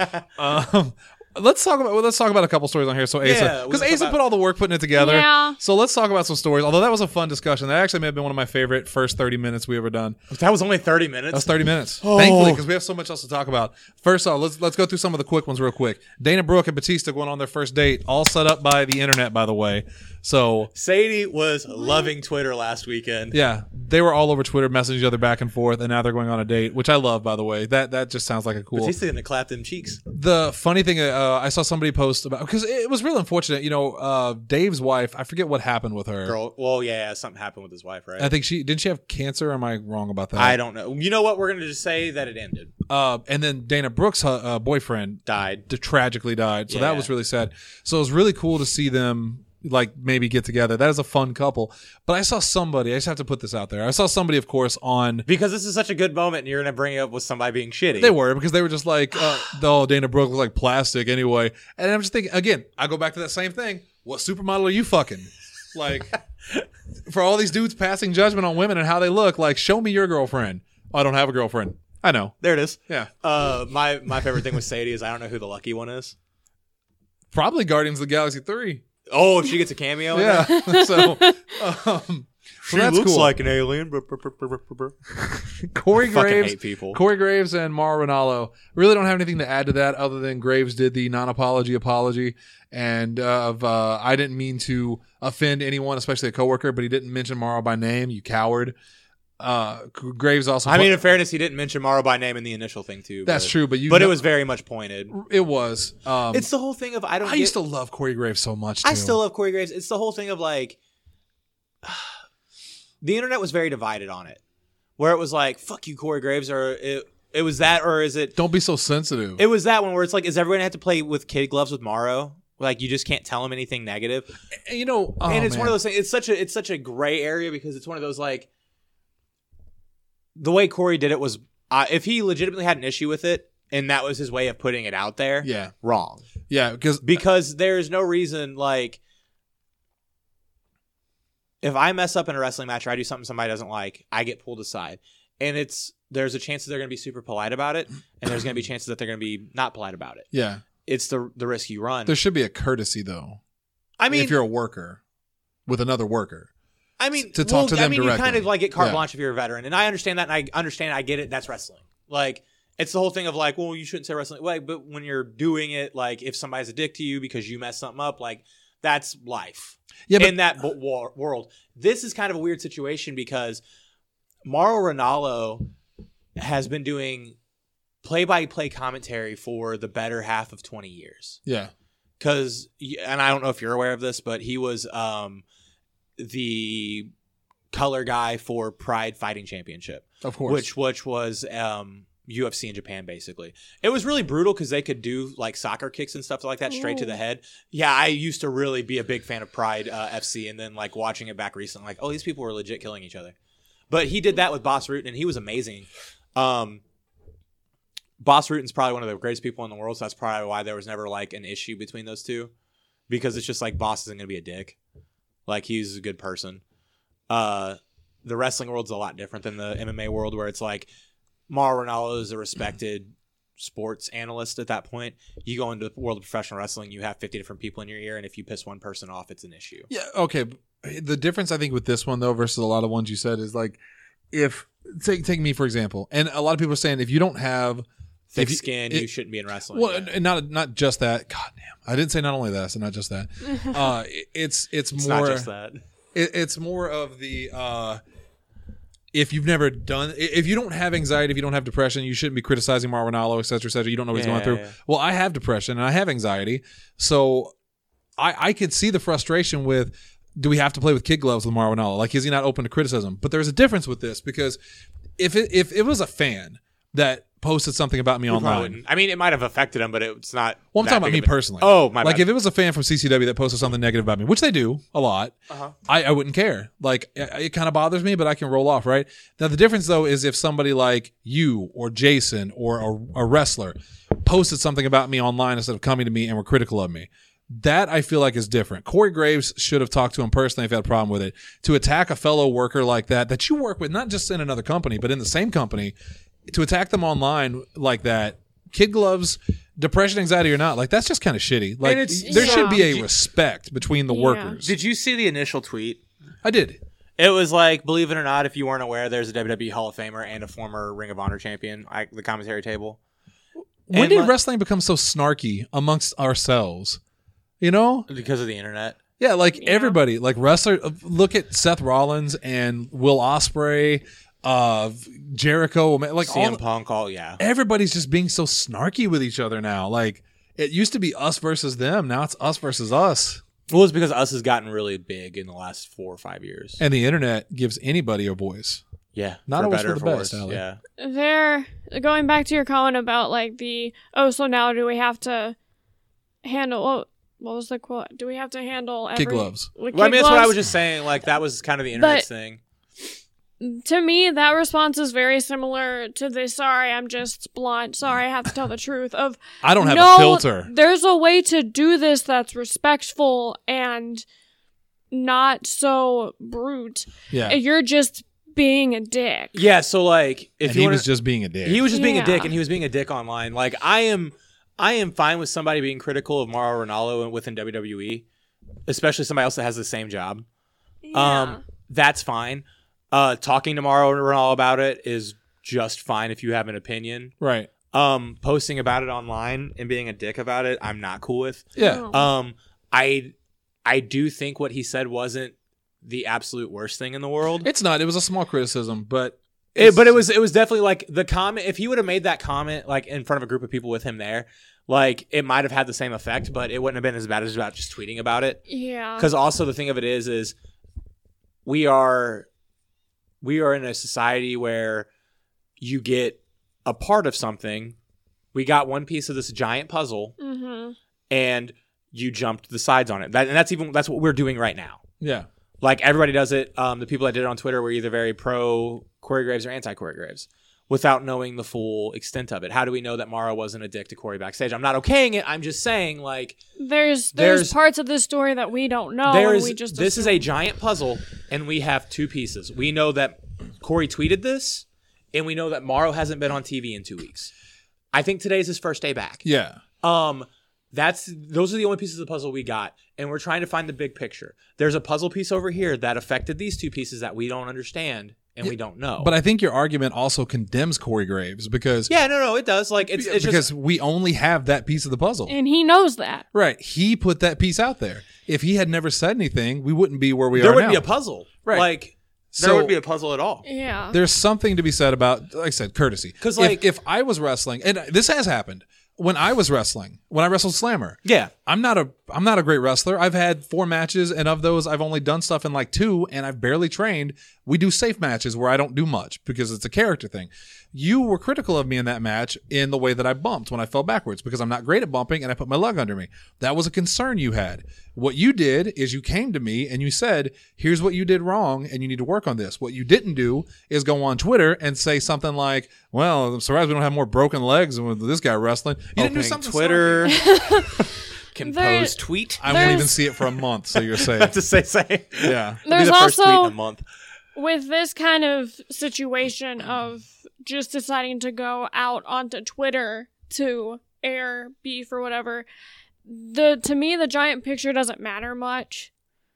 um, let's talk about well, let's talk about a couple stories on here. So Yeah, Asa, we because can talk Asa about- put all the work putting it together. Yeah. So let's talk about some stories. Although that was a fun discussion, that actually may have been one of my favorite first thirty minutes we ever done. That was only thirty minutes. That was thirty minutes. Oh. Thankfully, because we have so much else to talk about. First off, let's let's go through some of the quick ones real quick. Dana Brooke and Batista went on their first date, all set up by the internet, by the way. So Sadie was loving Twitter last weekend. yeah, they were all over Twitter, messaging each other back and forth, and now they're going on a date, which I love, by the way. That that just sounds like a cool. Batista gonna clap them cheeks. The funny thing, uh, I saw somebody post about because it was real unfortunate. You know, uh, Dave's wife. I forget what happened with her. Girl, well, yeah, something happened with his wife, right? I think she didn't she have cancer. Or am I wrong about that? I don't know. You know what? We're gonna just say that it ended. Uh, and then Dana Brooks' uh, boyfriend Died. d- tragically died. So that Yeah. was really sad. So it was really cool to see them like maybe get together. That is a fun couple. But I saw somebody. I just have to put this out there. I saw somebody, of course, on. Because this is such a good moment, and you're gonna bring it up with somebody being shitty. They were because they were just like, uh, oh, Dana Brooke was like plastic anyway. And I'm just thinking again. I go back to that same thing. What supermodel are you fucking? Like, for all these dudes passing judgment on women and how they look, like, show me your girlfriend. Oh, I don't have a girlfriend. I know. There it is. Yeah. Uh, my my favorite thing with Sadie is I don't know who the lucky one is. Probably Guardians of the Galaxy three. Oh, if she gets a cameo. in Yeah. there? so, um, She so that's looks cool. like an alien. Brr, brr, brr, brr, brr, brr. Corey I fucking Graves, hate people. Corey Graves, and Mauro Ranallo. Really don't have anything to add to that other than Graves did the non-apology apology, and uh, of uh, I didn't mean to offend anyone, especially a coworker, but he didn't mention Mauro by name. You coward. Uh, Graves also. I mean, in fairness, he didn't mention Morrow by name in the initial thing too. that's but, true, but you. But know- it was very much pointed. It was. Um, It's the whole thing of I don't. I get, used to love Corey Graves so much. Too. I still love Corey Graves. It's the whole thing of like, the internet was very divided on it, where it was like, "Fuck you, Corey Graves," or it, it was that, or is it? Don't be so sensitive. It was that one where it's like, is everyone gonna have to play with kid gloves with Morrow? Like you just can't tell him anything negative. And, you know, oh, and it's man. one of those things. It's such a it's such a gray area because it's one of those like, the way Corey did it was, uh, if he legitimately had an issue with it, and that was his way of putting it out there, Yeah, wrong. yeah, because Because there's no reason, like, if I mess up in a wrestling match or I do something somebody doesn't like, I get pulled aside. And it's, there's a chance that they're going to be super polite about it, and there's going to be chances that they're going to be not polite about it. yeah, It's the the risk you run. there should be a courtesy though. I mean, if you're a worker, with another worker. I mean, to talk well, to them I mean, directly. you kind of like get carte Yeah. blanche if you're a veteran, and I understand that, and I understand, I get it. That's wrestling. Like, it's the whole thing of like, well, you shouldn't say wrestling. Like, but when you're doing it, like, if somebody's a dick to you because you messed something up, like, that's life. Yeah, but in that bo- war- world, this is kind of a weird situation because Mauro Ranallo has been doing play-by-play commentary for the better half of twenty years. yeah, Because, and I don't know if you're aware of this, but he was um, the color guy for Pride Fighting Championship, of course. which which was um, U F C in Japan, basically. It was really brutal because they could do like soccer kicks and stuff like that straight to the Ooh. head. Yeah, I used to really be a big fan of Pride uh, F C, and then like watching it back recently, like, oh, these people were legit killing each other. But he did that with Boss Rutan, and he was amazing. Um, Boss Rutan's probably one of the greatest people in the world, so that's probably why there was never like an issue between those two, because it's just like Boss isn't gonna be a dick. Like, he's a good person. Uh, the wrestling world's a lot different than the M M A world, where it's like Mauro Ranallo is a respected sports analyst at that point. You go into the world of professional wrestling, you have fifty different people in your ear, and if you piss one person off, it's an issue. Yeah, okay. The difference I think with this one though versus a lot of ones you said is like, if take take me for example, and a lot of people are saying if you don't have Thick if you- skin, it- you shouldn't be in wrestling. well, yeah. and not not just that. God damn, I didn't say not only that, so not just that. Uh, it- it's it's it's more not just that. it, it's more of the uh, if you've never done, if you don't have anxiety, if you don't have depression, you shouldn't be criticizing Mauro Ranallo, et cetera, et cetera. You don't know what he's Yeah, going through. yeah. Well, I have depression and I have anxiety, so I I could see the frustration with. Do we have to play with kid gloves with Mauro Ranallo? Like, is he not open to criticism? But there's a difference with this because if it, if it was a fan that posted something about me You probably online, wouldn't. I mean, it might have affected him, but it's not. well, I'm that talking about big me of a- personally. Oh, my like bad. if it was a fan from C C W that posted something negative about me, which they do a lot, Uh-huh. I, I wouldn't care. Like it, it kind of bothers me, but I can roll off. Right now, the difference though is if somebody like you or Jason or a, a wrestler posted something about me online instead of coming to me and were critical of me. That I feel like is different. Corey Graves should have talked to him personally if he had a problem with it. To attack a fellow worker like that, that you work with, not just in another company, but in the same company, to attack them online like that, kid gloves, depression, anxiety or not, like that's just kind of shitty. Like And it's- there yeah. should be a Did you- respect between the Yeah. workers. Did you see the initial tweet? I did. It was like, believe it or not, if you weren't aware, there's a W W E Hall of Famer and a former Ring of Honor champion at the commentary table. When And did like- wrestling become so snarky amongst ourselves? You know? Because of the internet. Yeah, like Yeah. everybody, like wrestler. Look at Seth Rollins and Will Ospreay, uh, Jericho, like C M all. Punk, all, yeah. Everybody's just being so snarky with each other now. Like it used to be us versus them. Now it's us versus us. Well, it's because us has gotten really big in the last four or five years. And the internet gives anybody a voice. yeah. Not always better for the or best, worse. Allie. Yeah. There, going back to your comment about like the oh, so now do we have to handle what? What was the quote? Do we have to handle every, Kid gloves. with Well, I kid mean, that's what I gloves? was just saying. Like, that was kind of the internet's But- thing. To me, that response is very similar to the "sorry, I'm just blunt. Sorry, I have to tell the truth." Of I don't have no, a filter. there's a way to do this that's respectful and not so brute. Yeah. You're just being a dick. Yeah, so, like, if And you he wanna, was just being a dick. he was just being a Yeah. dick, and he was being a dick online. Like, I am I am fine with somebody being critical of Mauro Ranallo within W W E, especially somebody else that has the same job. Yeah. Um, that's fine. Uh, talking to Mauro Ranallo about it is just fine if you have an opinion. right. Um, posting about it online and being a dick about it, I'm not cool with. Yeah. No. Um, I I do think what he said wasn't the absolute worst thing in the world. It's not. It was a small criticism, but It, but it was it was definitely like the comment. If he would have made that comment like in front of a group of people with him there, like it might have had the same effect, but it wouldn't have been as bad as about just tweeting about it. yeah. Because also the thing of it is, is we are we are in a society where you get a part of something. We got one piece of this giant puzzle, Mm-hmm. and you jumped the sides on it. That, and that's even that's what we're doing right now. yeah. Like everybody does it. Um, the people that did it on Twitter were either very pro Corey Graves or anti Corey Graves, without knowing the full extent of it. How do we know that Mauro wasn't a dick to Corey backstage? I'm not okaying it. I'm just saying, like, There's, there's There's- parts of this story that we don't know. there and is we just this is a giant puzzle, and we have two pieces. We know that Corey tweeted this, and we know that Mauro hasn't been on T V in two weeks. I think today's his first day back. Yeah. Um, That's those are the only pieces of the puzzle we got, and we're trying to find the big picture. There's a puzzle piece over here that affected these two pieces that we don't understand and we don't know. But I think your argument also condemns Corey Graves because yeah, no, no, it does. Like it's, it's because just we only have that piece of the puzzle. And he knows that. Right. He put that piece out there. If he had never said anything, we wouldn't be where we there are wouldn't now. be a puzzle. Right. Like there So- wouldn't be a puzzle at all. Yeah. There's something to be said about, like I said, courtesy. 'Cause, If- like- if, I was wrestling, and this has happened when I was wrestling, when I wrestled Slammer. Yeah. I'm not a I'm not a great wrestler. I've had four matches, and of those, I've only done stuff in like two, and I've barely trained. We do safe matches where I don't do much because it's a character thing. You were critical of me in that match in the way that I bumped when I fell backwards because I'm not great at bumping, and I put my lug under me. That was a concern you had. What you did is you came to me and you said, "Here's what you did wrong, and you need to work on this." What you didn't do is go on Twitter and say something like, "Well, I'm surprised we don't have more broken legs with this guy wrestling." You didn't do Opening something Twitter. snarky. Compose There- tweet. I won't There's- even see it for a month, so you're safe. That's to say, say. Yeah. It'll be There's the first tweet in also a month. with this kind of situation of just deciding to go out onto Twitter to air beef or whatever, the to me the giant picture doesn't matter much.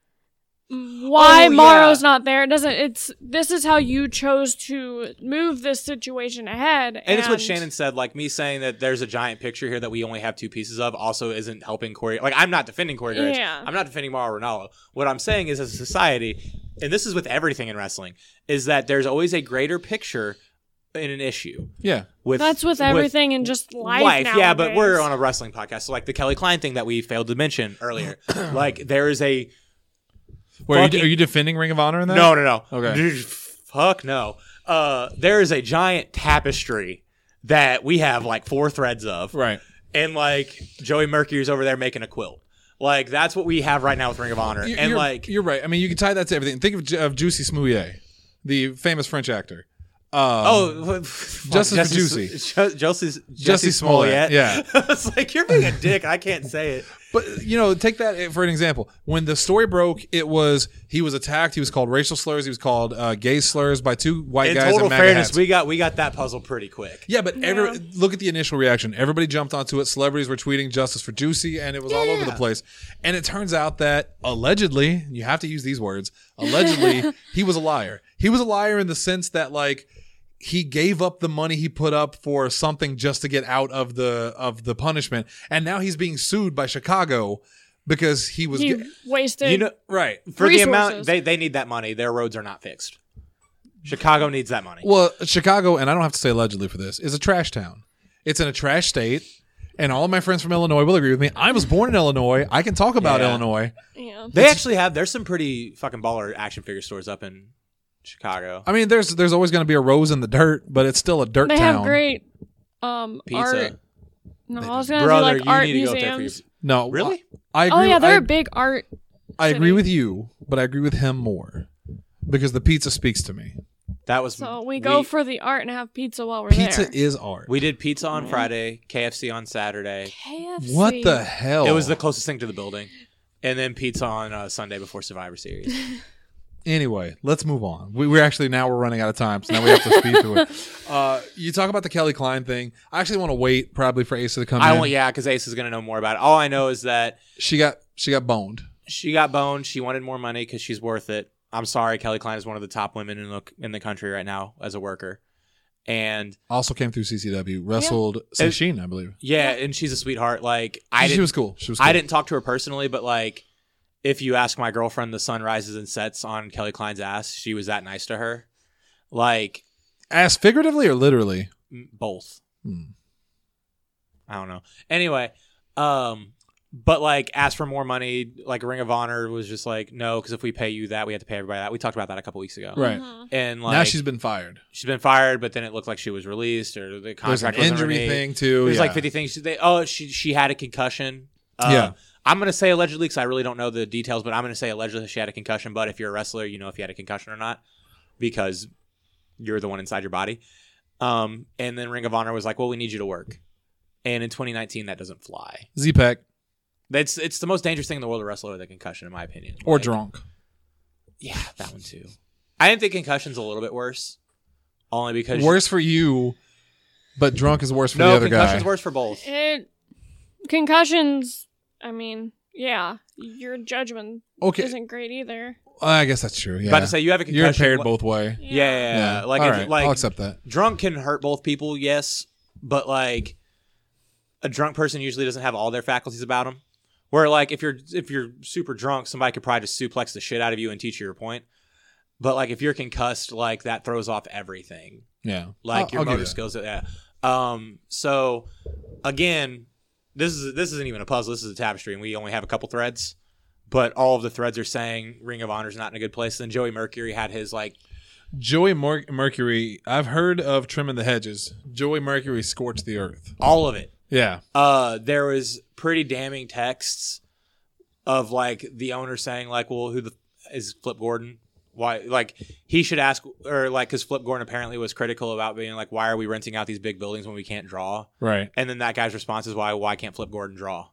Why Oh, yeah. Morrow's not there? It doesn't. It's this is how you chose to move this situation ahead, And it's what Shannon said. Like me saying that there's a giant picture here that we only have two pieces of also isn't helping Corey. Like I'm not defending Corey Graves. Yeah. I'm not defending Mauro Ranallo. What I'm saying is, as a society, and this is with everything in wrestling, is that there's always a greater picture in an issue. Yeah. With That's with everything in just life. life, yeah, but we're nowadays. on a wrestling podcast, so like the Kelly Klein thing that we failed to mention earlier. Like there is a Wait, are, you, Fucking- are you defending Ring of Honor in that? no, no, no. Okay. Fuck no. Uh, there is a giant tapestry that we have like four threads of. Right. And like Joey Mercury's over there making a quilt. Like that's what we have right now with Ring of Honor. You- and you're, like you're right. I mean, you can tie that to everything. Think of, Ju- of Juicy Smouillet, the famous French actor. Um, oh, Justice for Juicy. Ju- Justice Jussie Jesse Smollett, Smollett. yeah. It's like you're being a dick. I can't say it. But, you know, take that for an example. When the story broke, it was he was attacked. He was called racial slurs. He was called uh, gay slurs by two white In guys total in MAGA fairness, hats. we got we got that puzzle pretty quick. Yeah, but every, look at the initial reaction. Everybody jumped onto it. Celebrities were tweeting justice for Juicy, and it was all over the place. And it turns out that allegedly, you have to use these words, allegedly, he was a liar. He was a liar in the sense that, like, he gave up the money he put up for something just to get out of the of the punishment. And now he's being sued by Chicago because he was... he ga- wasted. You know, right. for the Resources. amount they they need that money. Their roads are not fixed. Chicago needs that money. Well, Chicago, and I don't have to say allegedly for this, is a trash town. It's in a trash state, and all of my friends from Illinois will agree with me. I was born in Illinois. I can talk about Yeah. Illinois. yeah. They actually have. There's some pretty fucking baller action figure stores up in Chicago. I mean, there's there's always going to be a rose in the dirt, but it's still a dirt They town. have great um Pizza. art. No, I was gonna Brother, do like you art need to go up there for museums. your- No, Really? I agree. Oh yeah, they're I, a big art. I agree city. with you, but I agree with him more because the pizza speaks to me. That was So we go for the art and have pizza while we're Pizza there. is art. We did pizza on Friday, K F C on Saturday. K F C. What the hell? It was the closest thing to the building, and then pizza on uh, Sunday before Survivor Series. Anyway, let's move on. We, we're actually now we're running out of time, so now we have to speed through it. Uh, you talk about the Kelly Klein thing. I actually want to wait probably for Asa to come I in. won't. Yeah, because Ace is gonna know more about it. All I know is that She got she got boned. she got boned. She wanted more money because she's worth it. I'm sorry, Kelly Klein is one of the top women in the in the country right now as a worker, and Also came through C C W. Wrestled Sasheen, I believe. yeah, and she's a sweetheart. Like I she didn't, was cool. She was. Cool. I didn't talk to her personally, but like, if you ask my girlfriend, the sun rises and sets on Kelly Klein's ass. She was that nice to her. Like ask figuratively or literally. m- both. Hmm. I don't know. Anyway, um, but like asked for more money. Like Ring of Honor was just like no, because if we pay you that, we have to pay everybody that. We talked about that a couple weeks ago. Right. Mhm. And like now she's been fired. she's been fired, but then it looked like she was released or the There's an contract wasn't injury renewed. thing too. There's yeah. like fifty things. She, they, oh, she she had a concussion. Uh, Yeah. I'm gonna say allegedly because I really don't know the details, but I'm gonna say allegedly she had a concussion. But if you're a wrestler, you know if you had a concussion or not because you're the one inside your body. Um, and then Ring of Honor was like, "Well, we need you to work." And in twenty nineteen, that doesn't fly. Z-Pack That's it's the most dangerous thing in the world to wrestle with a concussion, in my opinion. or Like, drunk. Yeah, that one too. I didn't think concussion's a little bit worse, only because Worse for you, but drunk is worse for no the other guy. concussion's worse for both. It concussions, I mean, yeah, your judgment Okay. isn't great either. I guess that's true. Yeah. About to say you have a concussion. You're impaired li- both way. Yeah, yeah, yeah. Yeah. Like, All if, right. like I'll accept that. drunk can hurt both people, yes, but like a drunk person usually doesn't have all their faculties about them. Where like if you're if you're super drunk, somebody could probably just suplex the shit out of you and teach you your point. But like if you're concussed, like that throws off everything. Yeah. Like I'll- your I'll give motor you that. skills. Yeah. Um. So again, this is this isn't even a puzzle. This is a tapestry, and we only have a couple threads. But all of the threads are saying Ring of Honor's not in a good place. Then Joey Mercury had his like. Joey Mer- Mercury, I've heard of trimming the hedges. Joey Mercury scorched the earth. All of it. Yeah. Uh, there was pretty damning texts of like the owner saying like, well, who the is Flip Gordon? Why, like he should ask, or like, because Flip Gordon apparently was critical about being like, why are we renting out these big buildings when we can't draw? Right. And then that guy's response is, why, why can't Flip Gordon draw?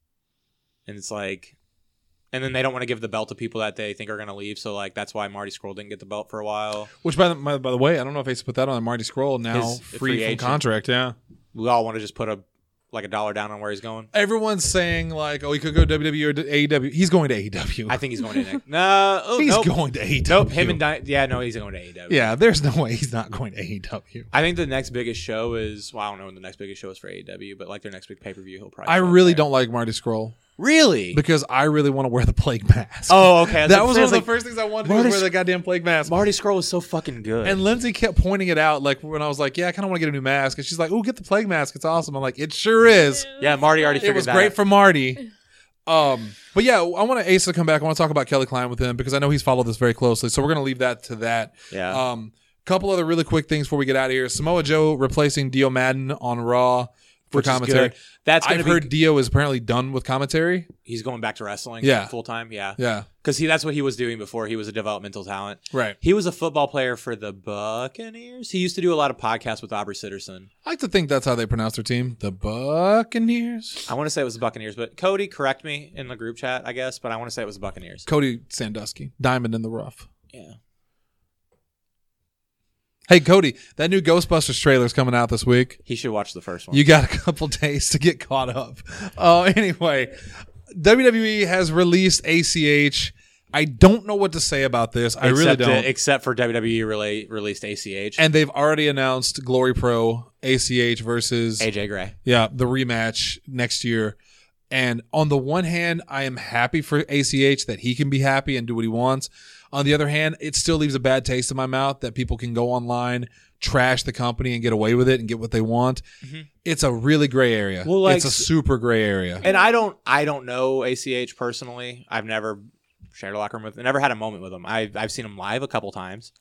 And it's like, and then they don't want to give the belt to people that they think are going to leave. So like, that's why Marty Scurll didn't get the belt for a while. Which, by the, by, by the way, I don't know if Ace put that on Marty Scurll now, His free, free from agent. contract. Yeah. We all want to just put a like a dollar down on where he's going. Everyone's saying like, oh, he could go W W E or A E W. He's going to A E W. I think he's going to next. No, oh, he's nope. going to A E W. Nope, him and Di- yeah, no, he's going to A E W. Yeah, there's no way he's not going to A E W. I think the next biggest show is well, I don't know when the next biggest show is for A E W, but like their next big pay per view, he'll probably. I show up really there. don't like Marty Scurll really because I really want to wear the plague mask. Oh, okay. that was one of the like, first things I wanted to do Marty was wear the Sc- goddamn plague mask. Marty Scurll was so fucking good. And Lindsay kept pointing it out, like when I was like, "Yeah, I kind of want to get a new mask," and she's like, "Oh, get the plague mask. It's awesome." I'm like, "It sure is." yeah, Marty already It figured was that great out. for Marty. Um, but yeah, I want Ace to come back. I want to talk about Kelly Klein with him because I know he's followed this very closely. So we're gonna leave that to that. Yeah. Um, couple other really quick things before we get out of here. Samoa Joe replacing Dio Madden on Raw for Which is commentary. good. That's gonna I've be, heard Dio is apparently done with commentary. he's going back to wrestling. Yeah. full time. Yeah, Yeah, because he that's what he was doing before. He was a developmental talent. right. He was a football player for the Buccaneers. He used to do a lot of podcasts with Aubrey Sitterson. I like to think that's how they pronounce their team, the Buccaneers. I want to say it was the Buccaneers, but Cody, correct me in the group chat, I guess. But I want to say it was the Buccaneers. Cody Sandusky, Diamond in the Rough. Yeah. Hey, Cody, that new Ghostbusters trailer is coming out this week. He should watch the first one. You got a couple days to get caught up. Uh, anyway, W W E has released A C H. I don't know what to say about this. I really Except, don't. uh, except for W W E relay, released A C H. And they've already announced Glory Pro A C H versus A J Gray. yeah the rematch next year. And on the one hand, I am happy for A C H that he can be happy and do what he wants. On the other hand, it still leaves a bad taste in my mouth that people can go online, trash the company, and get away with it and get what they want. Mhm. It's a really gray area. Well, like- it's a super gray area. And I don't I don't know A C H personally. I've never shared a locker room with him. Never had a moment with him. I've, I've seen him live a couple times.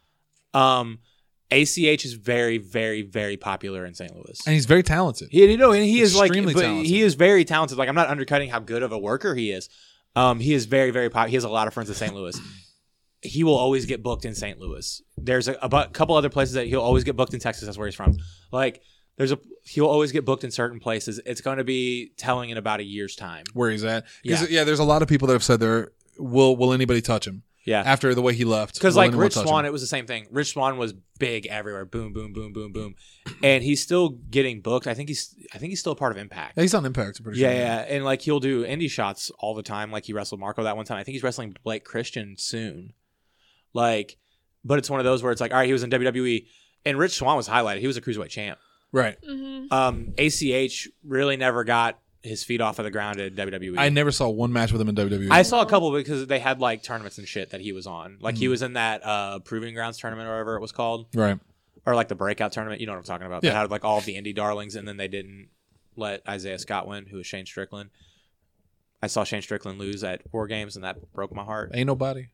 Um, A C H is very, very, very popular in Saint Louis. And he's very talented. He, you know, and he is like, Extremely but talented. he is very talented. Like, I'm not undercutting how good of a worker he is. Um, he is very, very popular. He has a lot of friends in Saint Louis. He will always get booked in Saint Louis. There's a, a bu- couple other places that he'll always get booked in Texas. That's where he's from. Like, there's a he'll always get booked in certain places. It's going to be telling in about a year's time. Where he's at. 'Cause, Yeah. yeah, there's a lot of people that have said there, will will anybody touch him? Yeah. After the way he left. Because will like anyone Rich touch Swann, him? it was the same thing. Rich Swann was big everywhere. Boom, boom, boom, boom, boom. And he's still getting booked. I think he's I think he's still a part of Impact. Yeah, he's on Impact, I'm pretty Yeah, sure. yeah, and like he'll do indie shots all the time. Like he wrestled Marco that one time. I think he's wrestling Blake Christian soon. Like, but it's one of those where it's like, all right, he was in W W E, and Rich Swann was highlighted. He was a cruiserweight champ. Right. Mm-hmm. Um, A C H really never got his feet off of the ground at W W E. I never saw one match with him in W W E. I saw a couple because they had like tournaments and shit that he was on. Like Mm. he was in that uh, Proving Grounds tournament or whatever it was called. right. Or like the breakout tournament, you know what I'm talking about. Yeah. They had like all of the indie darlings, and then they didn't let Isaiah Scott win, who was Shane Strickland. I saw Shane Strickland lose at War Games, and that broke my heart. Ain't nobody.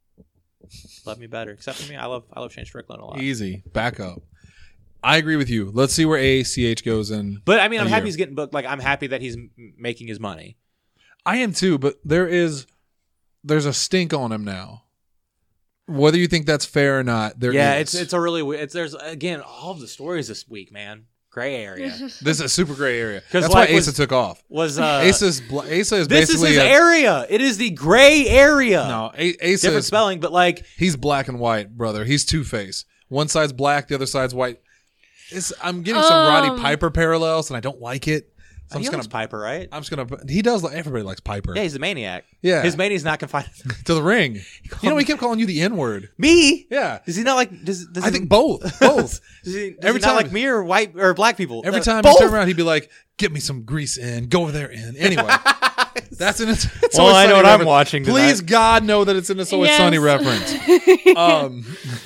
Love me better, except for me. I love I love Shane Strickland a lot. Easy. Back up. I agree with you. Let's see where A C H goes in. But I mean, a I'm happy year. he's getting booked. Like I'm happy that he's m- making his money. I am too, but there is there's a stink on him now. Whether you think that's fair or not, there yeah, is. it's it's a really we- it's there's again all of the stories this week, man. Gray area This is a super gray area. 'Cause, That's like, why Asa was- took off. was uh Asa's bla- Asa is this is basically his a, area. It is the gray area. No, a- Asa different is, spelling, but like he's black and white, brother. He's Two Face. One side's black, the other side's white. It's, I'm getting some Roddy Um. Piper parallels, and I don't like it. So I'm he just likes gonna. Piper, right? I'm just gonna. He does. Like, everybody likes Piper. Yeah, he's a maniac. Yeah. His mania's not confined To the ring. You know, he kept calling you the N word. me. Yeah. Does he not like? Does, does I he, think both. Both. Does he, does Every he not time- like me or white or black people? Every Uh, time both. he turned around, he'd be like, "Get me some grease in. Go over there in." Anyway, that's an. It's, it's Well, Always I know Sunny what I'm reference. watching tonight. Please, God, know that it's in It's Always Yes. Sunny reference. um,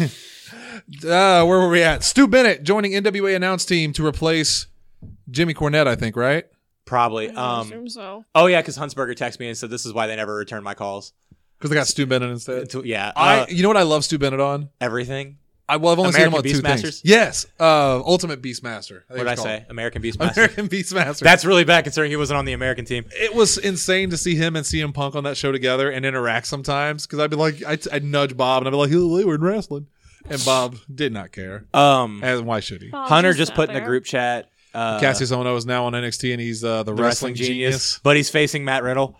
uh, where were we at? Stu Bennett joining N W A announce team to replace Jimmy Cornette. I think, right? Probably. I Um. assume so. Oh yeah, because Huntsberger texted me and said this is why they never return my calls. Because they got Stu Bennett instead. To- yeah. I. Uh, You know what I love Stu Bennett on? everything. I well, I've only American seen him on two Beastmasters? things. Yes, uh, Ultimate Beastmaster. What did I it's called. say? American Beastmaster. American Beastmaster. That's really bad considering he wasn't on the American team. It was insane to see him and C M Punk on that show together and interact sometimes. Because I'd be like, I'd, I'd nudge Bob and I'd be like, "Oh, they were in wrestling," and Bob did not care. Um. And why should he? Bob's Hunter just out put in a there. group chat. Uh, Cassius Ohno is now on N X T and he's uh, the, the wrestling, genius. but he's facing Matt Riddle.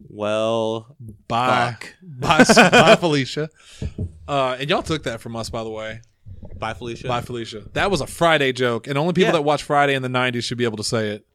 Well, Bye, fuck. bye, bye, Felicia. Uh, and y'all took that from us, by the way. Bye, Felicia. Bye, Felicia. That was a Friday joke, and only people Yeah. that watch Friday in the nineties should be able to say it.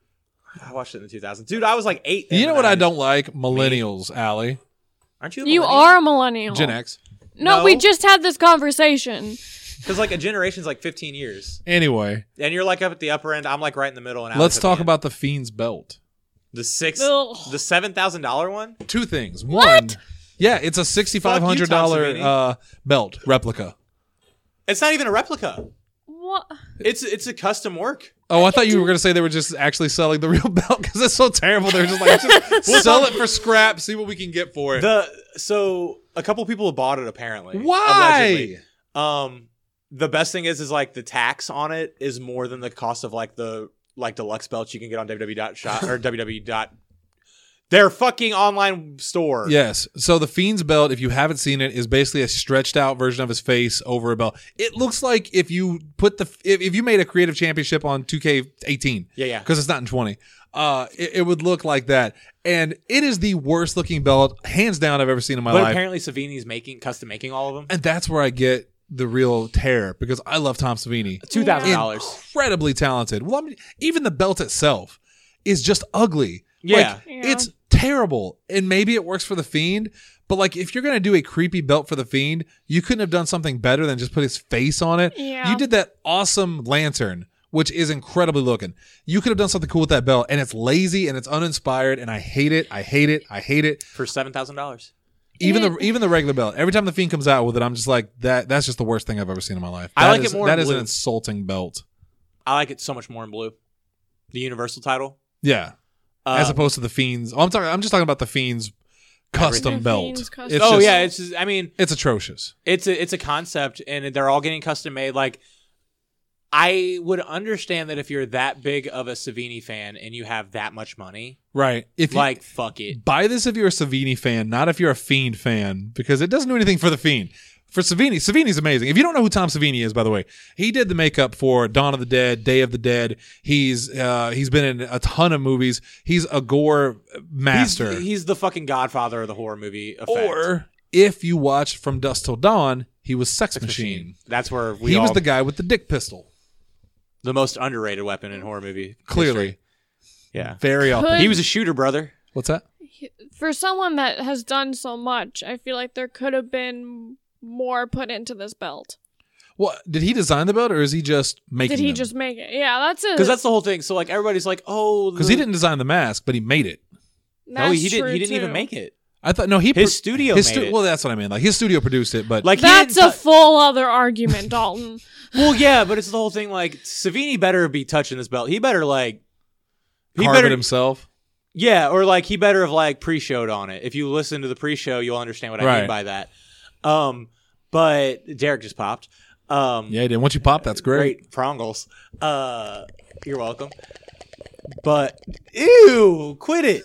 I watched it in the two thousands. Dude, I was like eight. in You know the what I nineties. don't like? Millennials, Allie. Aren't you? You are a millennial. Gen X. No, No. we just had this conversation. Because like a generation's like fifteen years, Anyway, and you're like up at the upper end. I'm like right in the middle. And let's Alex at talk the end. about the Fiend's belt. the six, Ugh. the seven thousand dollar one. Two things. One, yeah, it's a sixty-five hundred dollars Fuck you, Tom uh, belt replica. It's not even a replica. What? It's it's a custom work. Oh, I thought you were going to say they were just actually selling the real belt because it's so terrible. They're just like, just sell it for scrap, see what we can get for it. The so a couple people have bought it apparently. Why? Allegedly. Um, the best thing is is like the tax on it is more than the cost of like the like deluxe belts you can get on W W E dot shop or W W E dot their fucking online store. Yes. So the Fiend's belt, if you haven't seen it, is basically a stretched out version of his face over a belt. It looks like if you put the if, if you made a creative championship on two K eighteen. Yeah, yeah. Because it's not in twenty. Uh, it, it would look like that, and it is the worst looking belt, hands down, I've ever seen in my But life. apparently Savini's making custom making all of them. And that's where I get the real tear because I love Tom Savini. Two thousand dollars. Incredibly talented. Well, I mean, even the belt itself is just ugly. Yeah. Like, Yeah. it's terrible. And maybe it works for the Fiend, but like if you're gonna do a creepy belt for the Fiend, you couldn't have done something better than just put his face on it. Yeah. You did that awesome lantern, which is incredibly looking. You could have done something cool with that belt, and it's lazy and it's uninspired, and I hate it. I hate it. I hate it. For seven thousand dollars. Even the even the regular belt. Every time the Fiend comes out with it, I'm just like that. That's just the worst thing I've ever seen in my life. I That like is- it more That in is an blue. insulting belt. I like it so much more in blue. The Universal title. Yeah, Uh, as opposed to the Fiend's. Oh, I'm talking. I'm just talking about the Fiend's custom The belt. Fiend's custom- It's oh just- yeah, it's just, I mean it's atrocious. it's a it's a concept and they're all getting custom made. Like I would understand that if you're that big of a Savini fan and you have that much money, Right. If you, like fuck it. buy this if you're a Savini fan, not if you're a Fiend fan, because it doesn't do anything for the Fiend. For Savini, Savini's amazing. If you don't know who Tom Savini is, by the way, he did the makeup for Dawn of the Dead, Day of the Dead. He's uh, he's been in a ton of movies. He's a gore master. He's, he's the fucking godfather of the horror movie effect. Or if you watch From Dusk Till Dawn, he was Sex, Sex Machine. Machine. That's where we He all, was the guy with the dick pistol. the most underrated weapon in horror movie. Clearly, history. Yeah. very often. Could- He was a shooter, brother. What's that? For someone that has done so much, I feel like there could have been more put into this belt. Well, did he design the belt, or is he just making? Did he them? just make it? Yeah, that's it. Because that's the whole thing. So like everybody's like, oh, Because the- he didn't design the mask, but he made it. No, he didn't. He didn't even too. make it. I thought no, he His studio his made stu- it. Well, that's what I mean. Like his studio produced it, but Like he That's didn't a tou- full other argument, Dalton. well, yeah, but it's the whole thing. Like Savini better be touching this belt. He better like. He carve better it himself. Yeah, or like he better have like pre-showed on it. If you listen to the pre-show, you'll understand what I Right. mean by that. Um, but Derek just popped. Um, Yeah, he did. Once you pop, that's great. great prongles. Uh, you're welcome. But ew, quit it.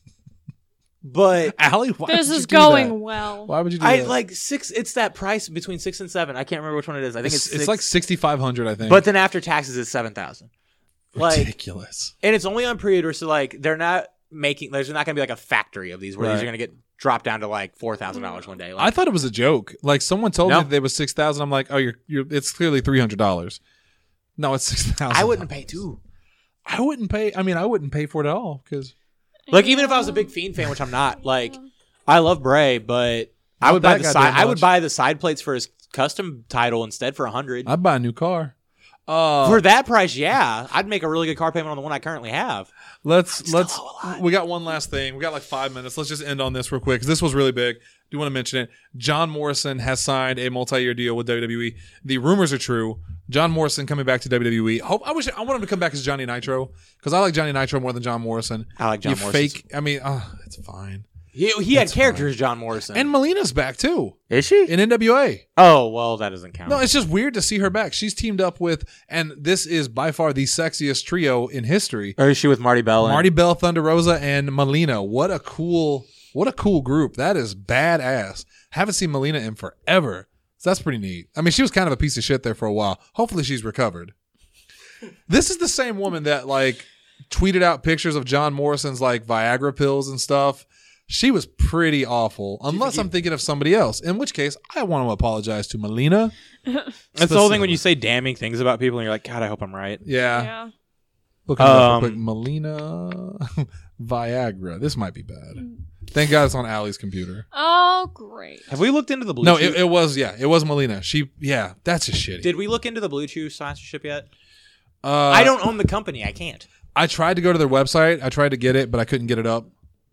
But Allie, why This would you is do going that? well. Why would you do I that? like six. It's that price between six and seven. I can't remember which one it is. I think It's, it's it's six, like sixty five hundred, I think. But then after taxes, it's seven thousand. Like, ridiculous. and it's only on pre-order, so like they're not making. There's not going to be like a factory of these where these Right. are going to get dropped down to like four thousand dollars one day. Like, I thought it was a joke. Like someone told No. me that they was six thousand. I'm like, oh, you're you're. It's clearly three hundred dollars. No, it's six thousand. I wouldn't pay two. I wouldn't pay. I mean, I wouldn't pay for it at all because Like, even if I was a big Fiend fan, which I'm not, like, I love Bray, but I Not would buy that the goddamn side. I would much. buy the side plates for his custom title instead for a hundred. I'd buy a new car. Uh, For that price, yeah, I'd make a really good car payment on the one I currently have. let's let's. owe a lot. We got one last thing. We got like five minutes. Let's just end on this real quick because this was really big. Do want to mention it? John Morrison has signed a multi-year deal with W W E. The rumors are true. John Morrison coming back to W W E. Hope I wish I want him to come back as Johnny Nitro because I like Johnny Nitro more than John Morrison. I like John you Morrison. Fake. I mean, uh, it's fine. He, he had That's characters, John Morrison. And Melina's back too is she? in N W A. Oh, well, that doesn't count. No, it's just weird to see her back. She's teamed up with, and this is by far the sexiest trio in history. Or is she with Marty Bell? Marty Bell, Thunder Rosa, and Melina. What a cool, what a cool group. That is badass. Haven't seen Melina in forever. So that's pretty neat. I mean, she was kind of a piece of shit there for a while. Hopefully she's recovered. This is the same woman that like tweeted out pictures of John Morrison's like Viagra pills and stuff. She was pretty awful, unless I'm thinking of somebody else, in which case I want to apologize to Melina. That's the whole thing when you say damning things about people and you're like, God, I hope I'm right. Yeah. Yeah. Look at that real Um, quick. Melina Viagra. This might be bad. Thank God it's on Allie's computer. Oh, great. Have we looked into the Blue No, Chew? it, it was, yeah, it was Melina. She, yeah, that's just shitty. Did we look into the Blue Chew sponsorship yet? uh, I don't own the company. I can't. I tried to go to their website. I tried to get it, but I couldn't get it up.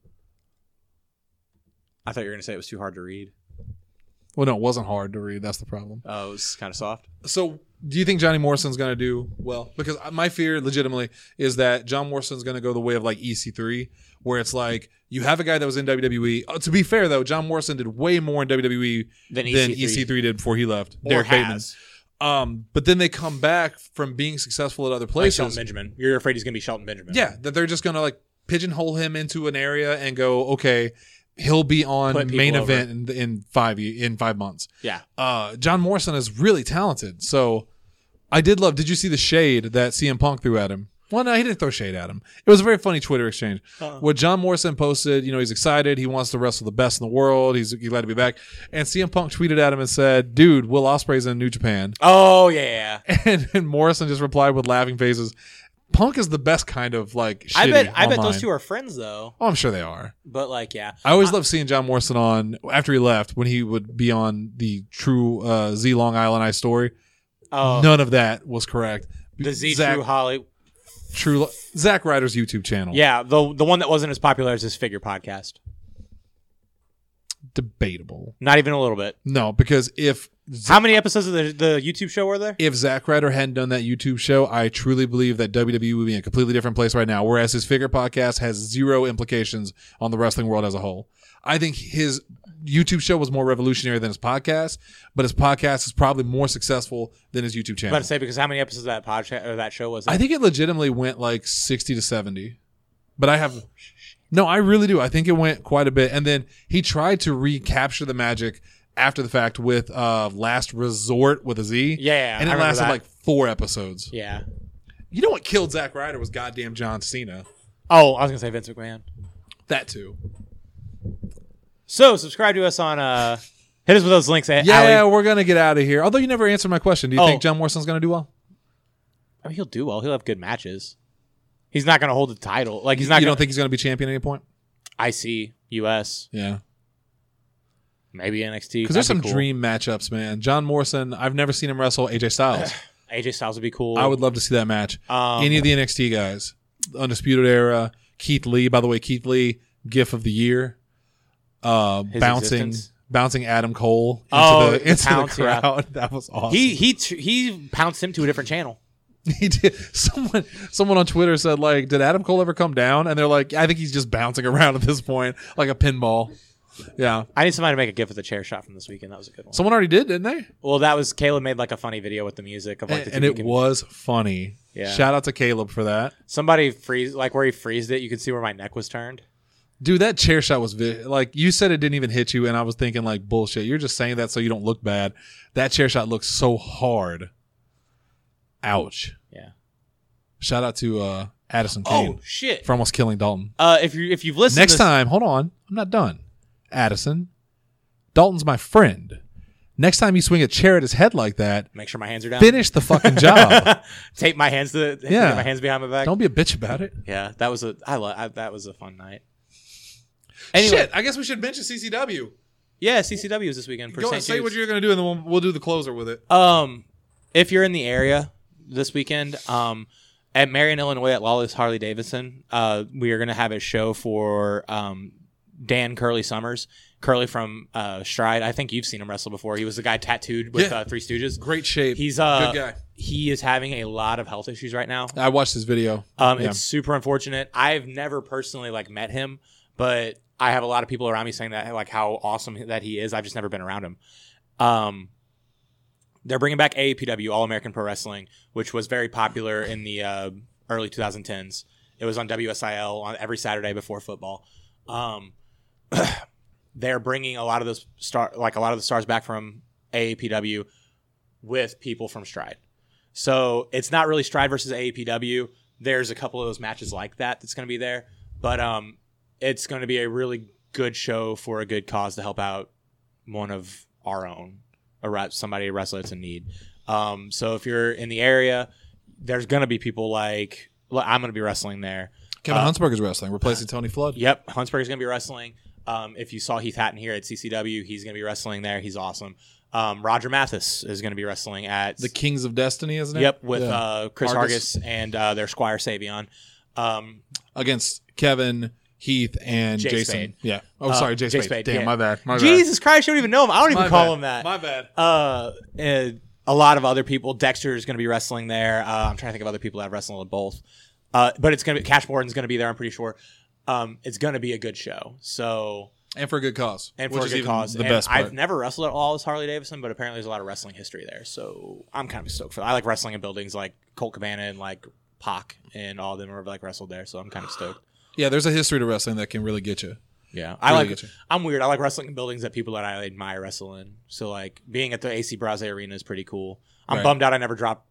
I thought you were going to say it was too hard to read. Well, no, it wasn't hard to read. That's the problem. Oh, it was kind of soft. So, do you think Johnny Morrison's going to do well? Because my fear, legitimately, is that John Morrison's going to go the way of like E C three, where it's like you have a guy that was in W W E. Oh, to be fair, though, John Morrison did way more in W W E Than than E C three. E C three did before he left. Or Derek Bateman. has. Um, but then they come back from being successful at other Like places. Shelton Benjamin. You're afraid he's going to be Shelton Benjamin. Yeah, that they're just going to like pigeonhole him into an area and go, okay, he'll be on Put people main over. event in, in five ye- in five months. Yeah. Uh, John Morrison is really talented. So I did love. Did you see the shade that C M Punk threw at him? Well, no, he didn't throw shade at him. It was a very funny Twitter exchange. Uh-uh. Where John Morrison posted, you know, he's excited. He wants to wrestle the best in the world. He's, he's glad to be back. And C M Punk tweeted at him and said, dude, Will Ospreay's in New Japan. Oh, yeah. And, and Morrison just replied with laughing faces. Punk is the best kind of like shitty I bet I bet online. those two are friends, though. Oh, I'm sure they are. But, like, yeah. I always loved seeing John Morrison on, after he left, when he would be on the true uh, Z Long Island Ice story. Oh, None of that was correct. the Z Zach, True Holly. True Zach Ryder's YouTube channel. Yeah, the the one that wasn't as popular as his figure podcast. Debatable. Not even a little bit. No, because if How many episodes of the, the YouTube show were there? if Zack Ryder hadn't done that YouTube show, I truly believe that W W E would be in a completely different place right now. Whereas his figure podcast has zero implications on the wrestling world as a whole. I think his YouTube show was more revolutionary than his podcast, but his podcast is probably more successful than his YouTube I was channel. about to say, because how many episodes of that podcast or that show was it? I think it legitimately went like sixty to seventy. But I have no, I really do. I think it went quite a bit. And then he tried to recapture the magic after the fact with uh Last Resort with a Z. Yeah, And I it remember lasted that. like four episodes. Yeah. You know what killed Zack Ryder was goddamn John Cena. Oh, I was going to say Vince McMahon. That too. So, subscribe to us on, uh, hit us with those links. At Yeah, Allie. we're gonna get out of here. Although you never answered my question. Do you Oh. think John Morrison's gonna do well? I mean, he'll do well. He'll have good matches. He's not going to hold the title. Like, he's not You going don't think he's gonna be champion at any point? I C, U S, Yeah. maybe N X T. Because there's some That'd be cool. dream matchups, man. John Morrison, I've never seen him wrestle A J Styles. A J Styles would be cool. I would love to see that match. Um, Any of the N X T guys, Undisputed Era, Keith Lee. By the way, Keith Lee, GIF of the year, uh, His bouncing, existence. bouncing Adam Cole into Oh, the the into pounce, the yeah. crowd. That was awesome. He he he pounced him to a different channel. He did. Someone, someone on Twitter said, like, did Adam Cole ever come down? And they're like, I think he's just bouncing around at this point, like a pinball. Yeah. I need somebody to make a gif of the chair shot from this weekend. That was a good one. Someone already did, didn't they? Well, that was Caleb made like a funny video with the music of like And, the and two it big- was funny. Yeah. Shout out to Caleb for that. somebody freeze like where he freezed it. You could see where my neck was turned. Dude, that chair shot was vi- like you said it didn't even hit you, and I was thinking like bullshit. You're just saying that so you don't look bad. That chair shot looks so hard. Ouch. Yeah. Shout out to uh, Addison Kane Oh shit. for almost killing Dalton. Uh, if you if you've listened Next to this, time, hold on, I'm not done. Addison, Dalton's my friend. Next time you swing a chair at his head like that, Make sure my hands are down. finish the fucking job. Tape my hands to the, Yeah. my hands behind my back. Don't be a bitch about it. Yeah, that was a I, lo- I that was a fun night. Anyway, Shit, I guess we should mention C C W. yeah, C C W is this weekend for Go Saint ahead, say Jude's. what you're going to do, and then we'll, we'll do the closer with it. Um, if you're in the area this weekend, um, at Marion, Illinois, at Lawless Harley Davidson, uh, we are going to have a show for um Dan Curly Summers. Curly from uh, Stride. I think you've seen him wrestle before. He was the guy tattooed with Yeah. uh, Three Stooges. Great shape. He's uh, good guy. He is having a lot of health issues right now. I watched his video. Um, Yeah. It's super unfortunate. I've never personally like met him, but I have a lot of people around me saying that like how awesome that he is. I've just never been around him. Um, they're bringing back A A P W, All American Pro Wrestling, which was very popular in the uh, early twenty tens. It was on W S I L on every Saturday before football. Um, they're bringing a lot of those star, like a lot of the stars back from A A P W with people from Stride. So it's not really Stride versus A A P W. There's a couple of those matches like that that's going to be there, but um, it's going to be a really good show for a good cause to help out one of our own, a re- somebody a wrestler that's in need. Um, so if you're in the area, there's going to be people like well, I'm going to be wrestling there. Kevin uh, Huntsberger's wrestling, replacing Tony Flood. Yep, Huntsberger's going to be wrestling. Um, if you saw Heath Hatton here at C C W, he's going to be wrestling there. He's awesome. Um, Roger Mathis is going to be wrestling at The Kings of Destiny, isn't it? Yep, with Yeah. uh, Chris Argus. Argus and uh, their Squire Savion. Um, Against Kevin, Heath, and Jay Jason. Spade. Yeah. Oh, Uh, sorry, Jay, Jay Spade. Spade, Damn, yeah. my bad. My Jesus Christ, I don't even know him. I don't bad. even My call bad. him that. My bad. Uh, and a lot of other people. Dexter is going to be wrestling there. Uh, I'm trying to think of other people that have wrestled with both. Uh, but it's going to be Cash Morton's going to be there. I'm pretty sure. Um, it's going to be a good show. So And for a good cause. and which for a is good even cause. the And best part. I've never wrestled at all as Harley Davidson, but apparently there's a lot of wrestling history there. So I'm kind of stoked for that. I like wrestling in buildings like Colt Cabana and like Pac and all of them are like wrestled there. So I'm kind of stoked. Yeah, there's a history to wrestling that can really get you. Yeah, I Really like. get you. I'm weird. I like wrestling in buildings that people that I admire wrestle in. So like being at the A C Braze Arena is pretty cool. I'm Right. bummed out I never dropped.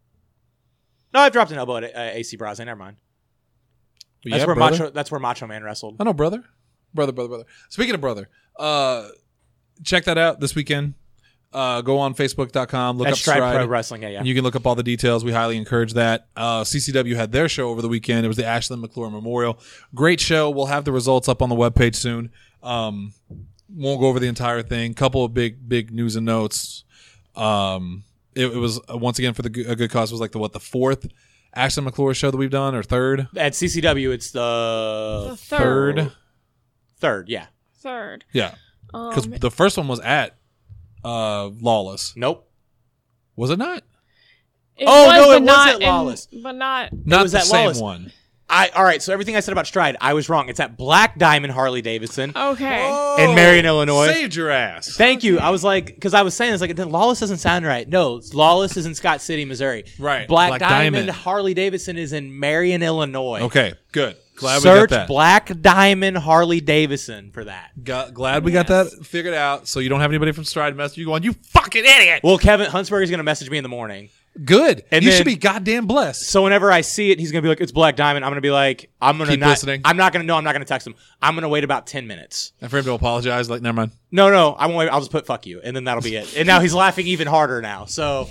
No, I've dropped an elbow at uh, A C Braze. Never mind. That's Yeah, where brother. Macho. That's where Macho Man wrestled. I know, brother. Brother, brother, brother. Speaking of brother, uh, check that out this weekend. Uh, go on Facebook dot com, look That's up Stride Stride. Pro Wrestling. Yeah, yeah. And you can look up all the details. We highly encourage that. Uh, C C W had their show over the weekend. It was the Ashland McClure Memorial. Great show. We'll have the results up on the webpage soon. Um, won't go over the entire thing. Couple of big, big news and notes. Um, it, it was uh, once again for the good, a good cause. It was like the what the fourth Ashland McClure show that we've done or third? At C C W, it's the, The third. Third. third. Yeah. Third. Yeah, because Um, the first one was at uh, Lawless. Nope. Was it not? it Oh, was, no, but it was not at in- Lawless. but not. Not was the at same Lawless. one. I all right. So everything I said about Stride, I was wrong. It's at Black Diamond Harley Davidson Okay. in Marion, Illinois. Saved your ass. Thank you. I was like, because I was saying, it's like Lawless doesn't sound right. No, Lawless is in Scott City, Missouri. Right. Black, Black Diamond, Diamond. Harley Davidson is in Marion, Illinois. Okay, good. Glad Search we got that. Black Diamond Harley Davidson for that. Got, glad we got that figured out, so you don't have anybody from Stride message you going, you fucking idiot. Well, Kevin Huntsberger is going to message me in the morning. Good. And you then- should be goddamn blessed. So whenever I see it, he's going to be like, it's Black Diamond. I'm going to be like, I'm going to Keep not. listening. I'm not going to. No, I'm not going to text him. I'm going to wait about ten minutes. And for him to apologize, like, never mind. No, no, I won't. Wait. I'll just put fuck you, and then that'll be it. And now he's laughing even harder now. So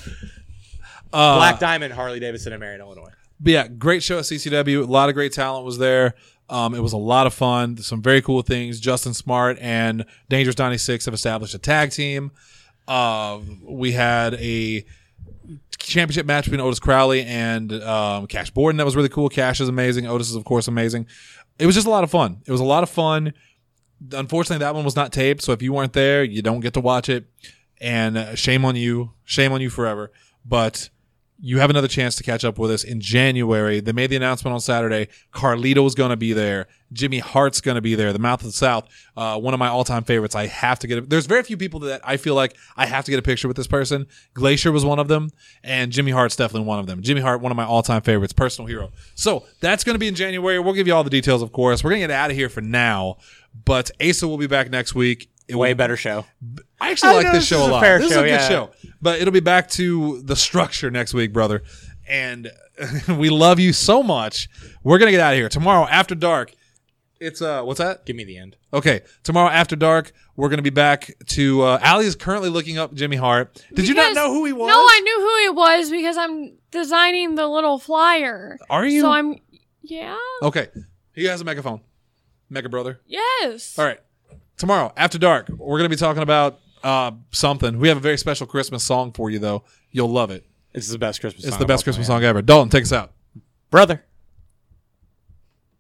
Uh, Black Diamond, Harley Davidson, in Marion, Illinois. But yeah, great show at C C W. A lot of great talent was there. Um, it was a lot of fun. Some very cool things. Justin Smart and Dangerous ninety-six have established a tag team. Uh, we had a championship match between Otis Crowley and um, Cash Borden. That was really cool. Cash is amazing. Otis is, of course, amazing. It was just a lot of fun. It was a lot of fun. Unfortunately, that one was not taped, so if you weren't there, you don't get to watch it. And uh, shame on you. Shame on you forever. But you have another chance to catch up with us in January. They made the announcement on Saturday. Carlito's going to be there. Jimmy Hart's going to be there. The Mouth of the South, uh, one of my all-time favorites. I have to get it. There's very few people that I feel like I have to get a picture with this person. Glacier was one of them, and Jimmy Hart's definitely one of them. Jimmy Hart, one of my all-time favorites, personal hero. So that's going to be in January. We'll give you all the details, of course. We're going to get out of here for now, but Asa will be back next week. It Way will- better show. I actually I like know this this show is a a lot. fair This is show, a good yeah. show. But it'll be back to the structure next week, brother. And we love you so much. We're going to get out of here. Tomorrow after dark, It's uh, what's that? Give me the end. Okay, tomorrow after dark, we're gonna be back to. Uh, Allie is currently looking up Jimmy Hart. Did you not Because- know who he was? No, I knew who he was because I'm designing the little flyer. Are you? So I'm. Yeah. Okay, he has a megaphone. Mega brother. Yes. All right. Tomorrow, after dark, we're going to be talking about uh, something. We have a very special Christmas song for you, though. You'll love it. It's the best Christmas song. It's the of best all time, Christmas yeah. song ever. Dalton, take us out. Brother.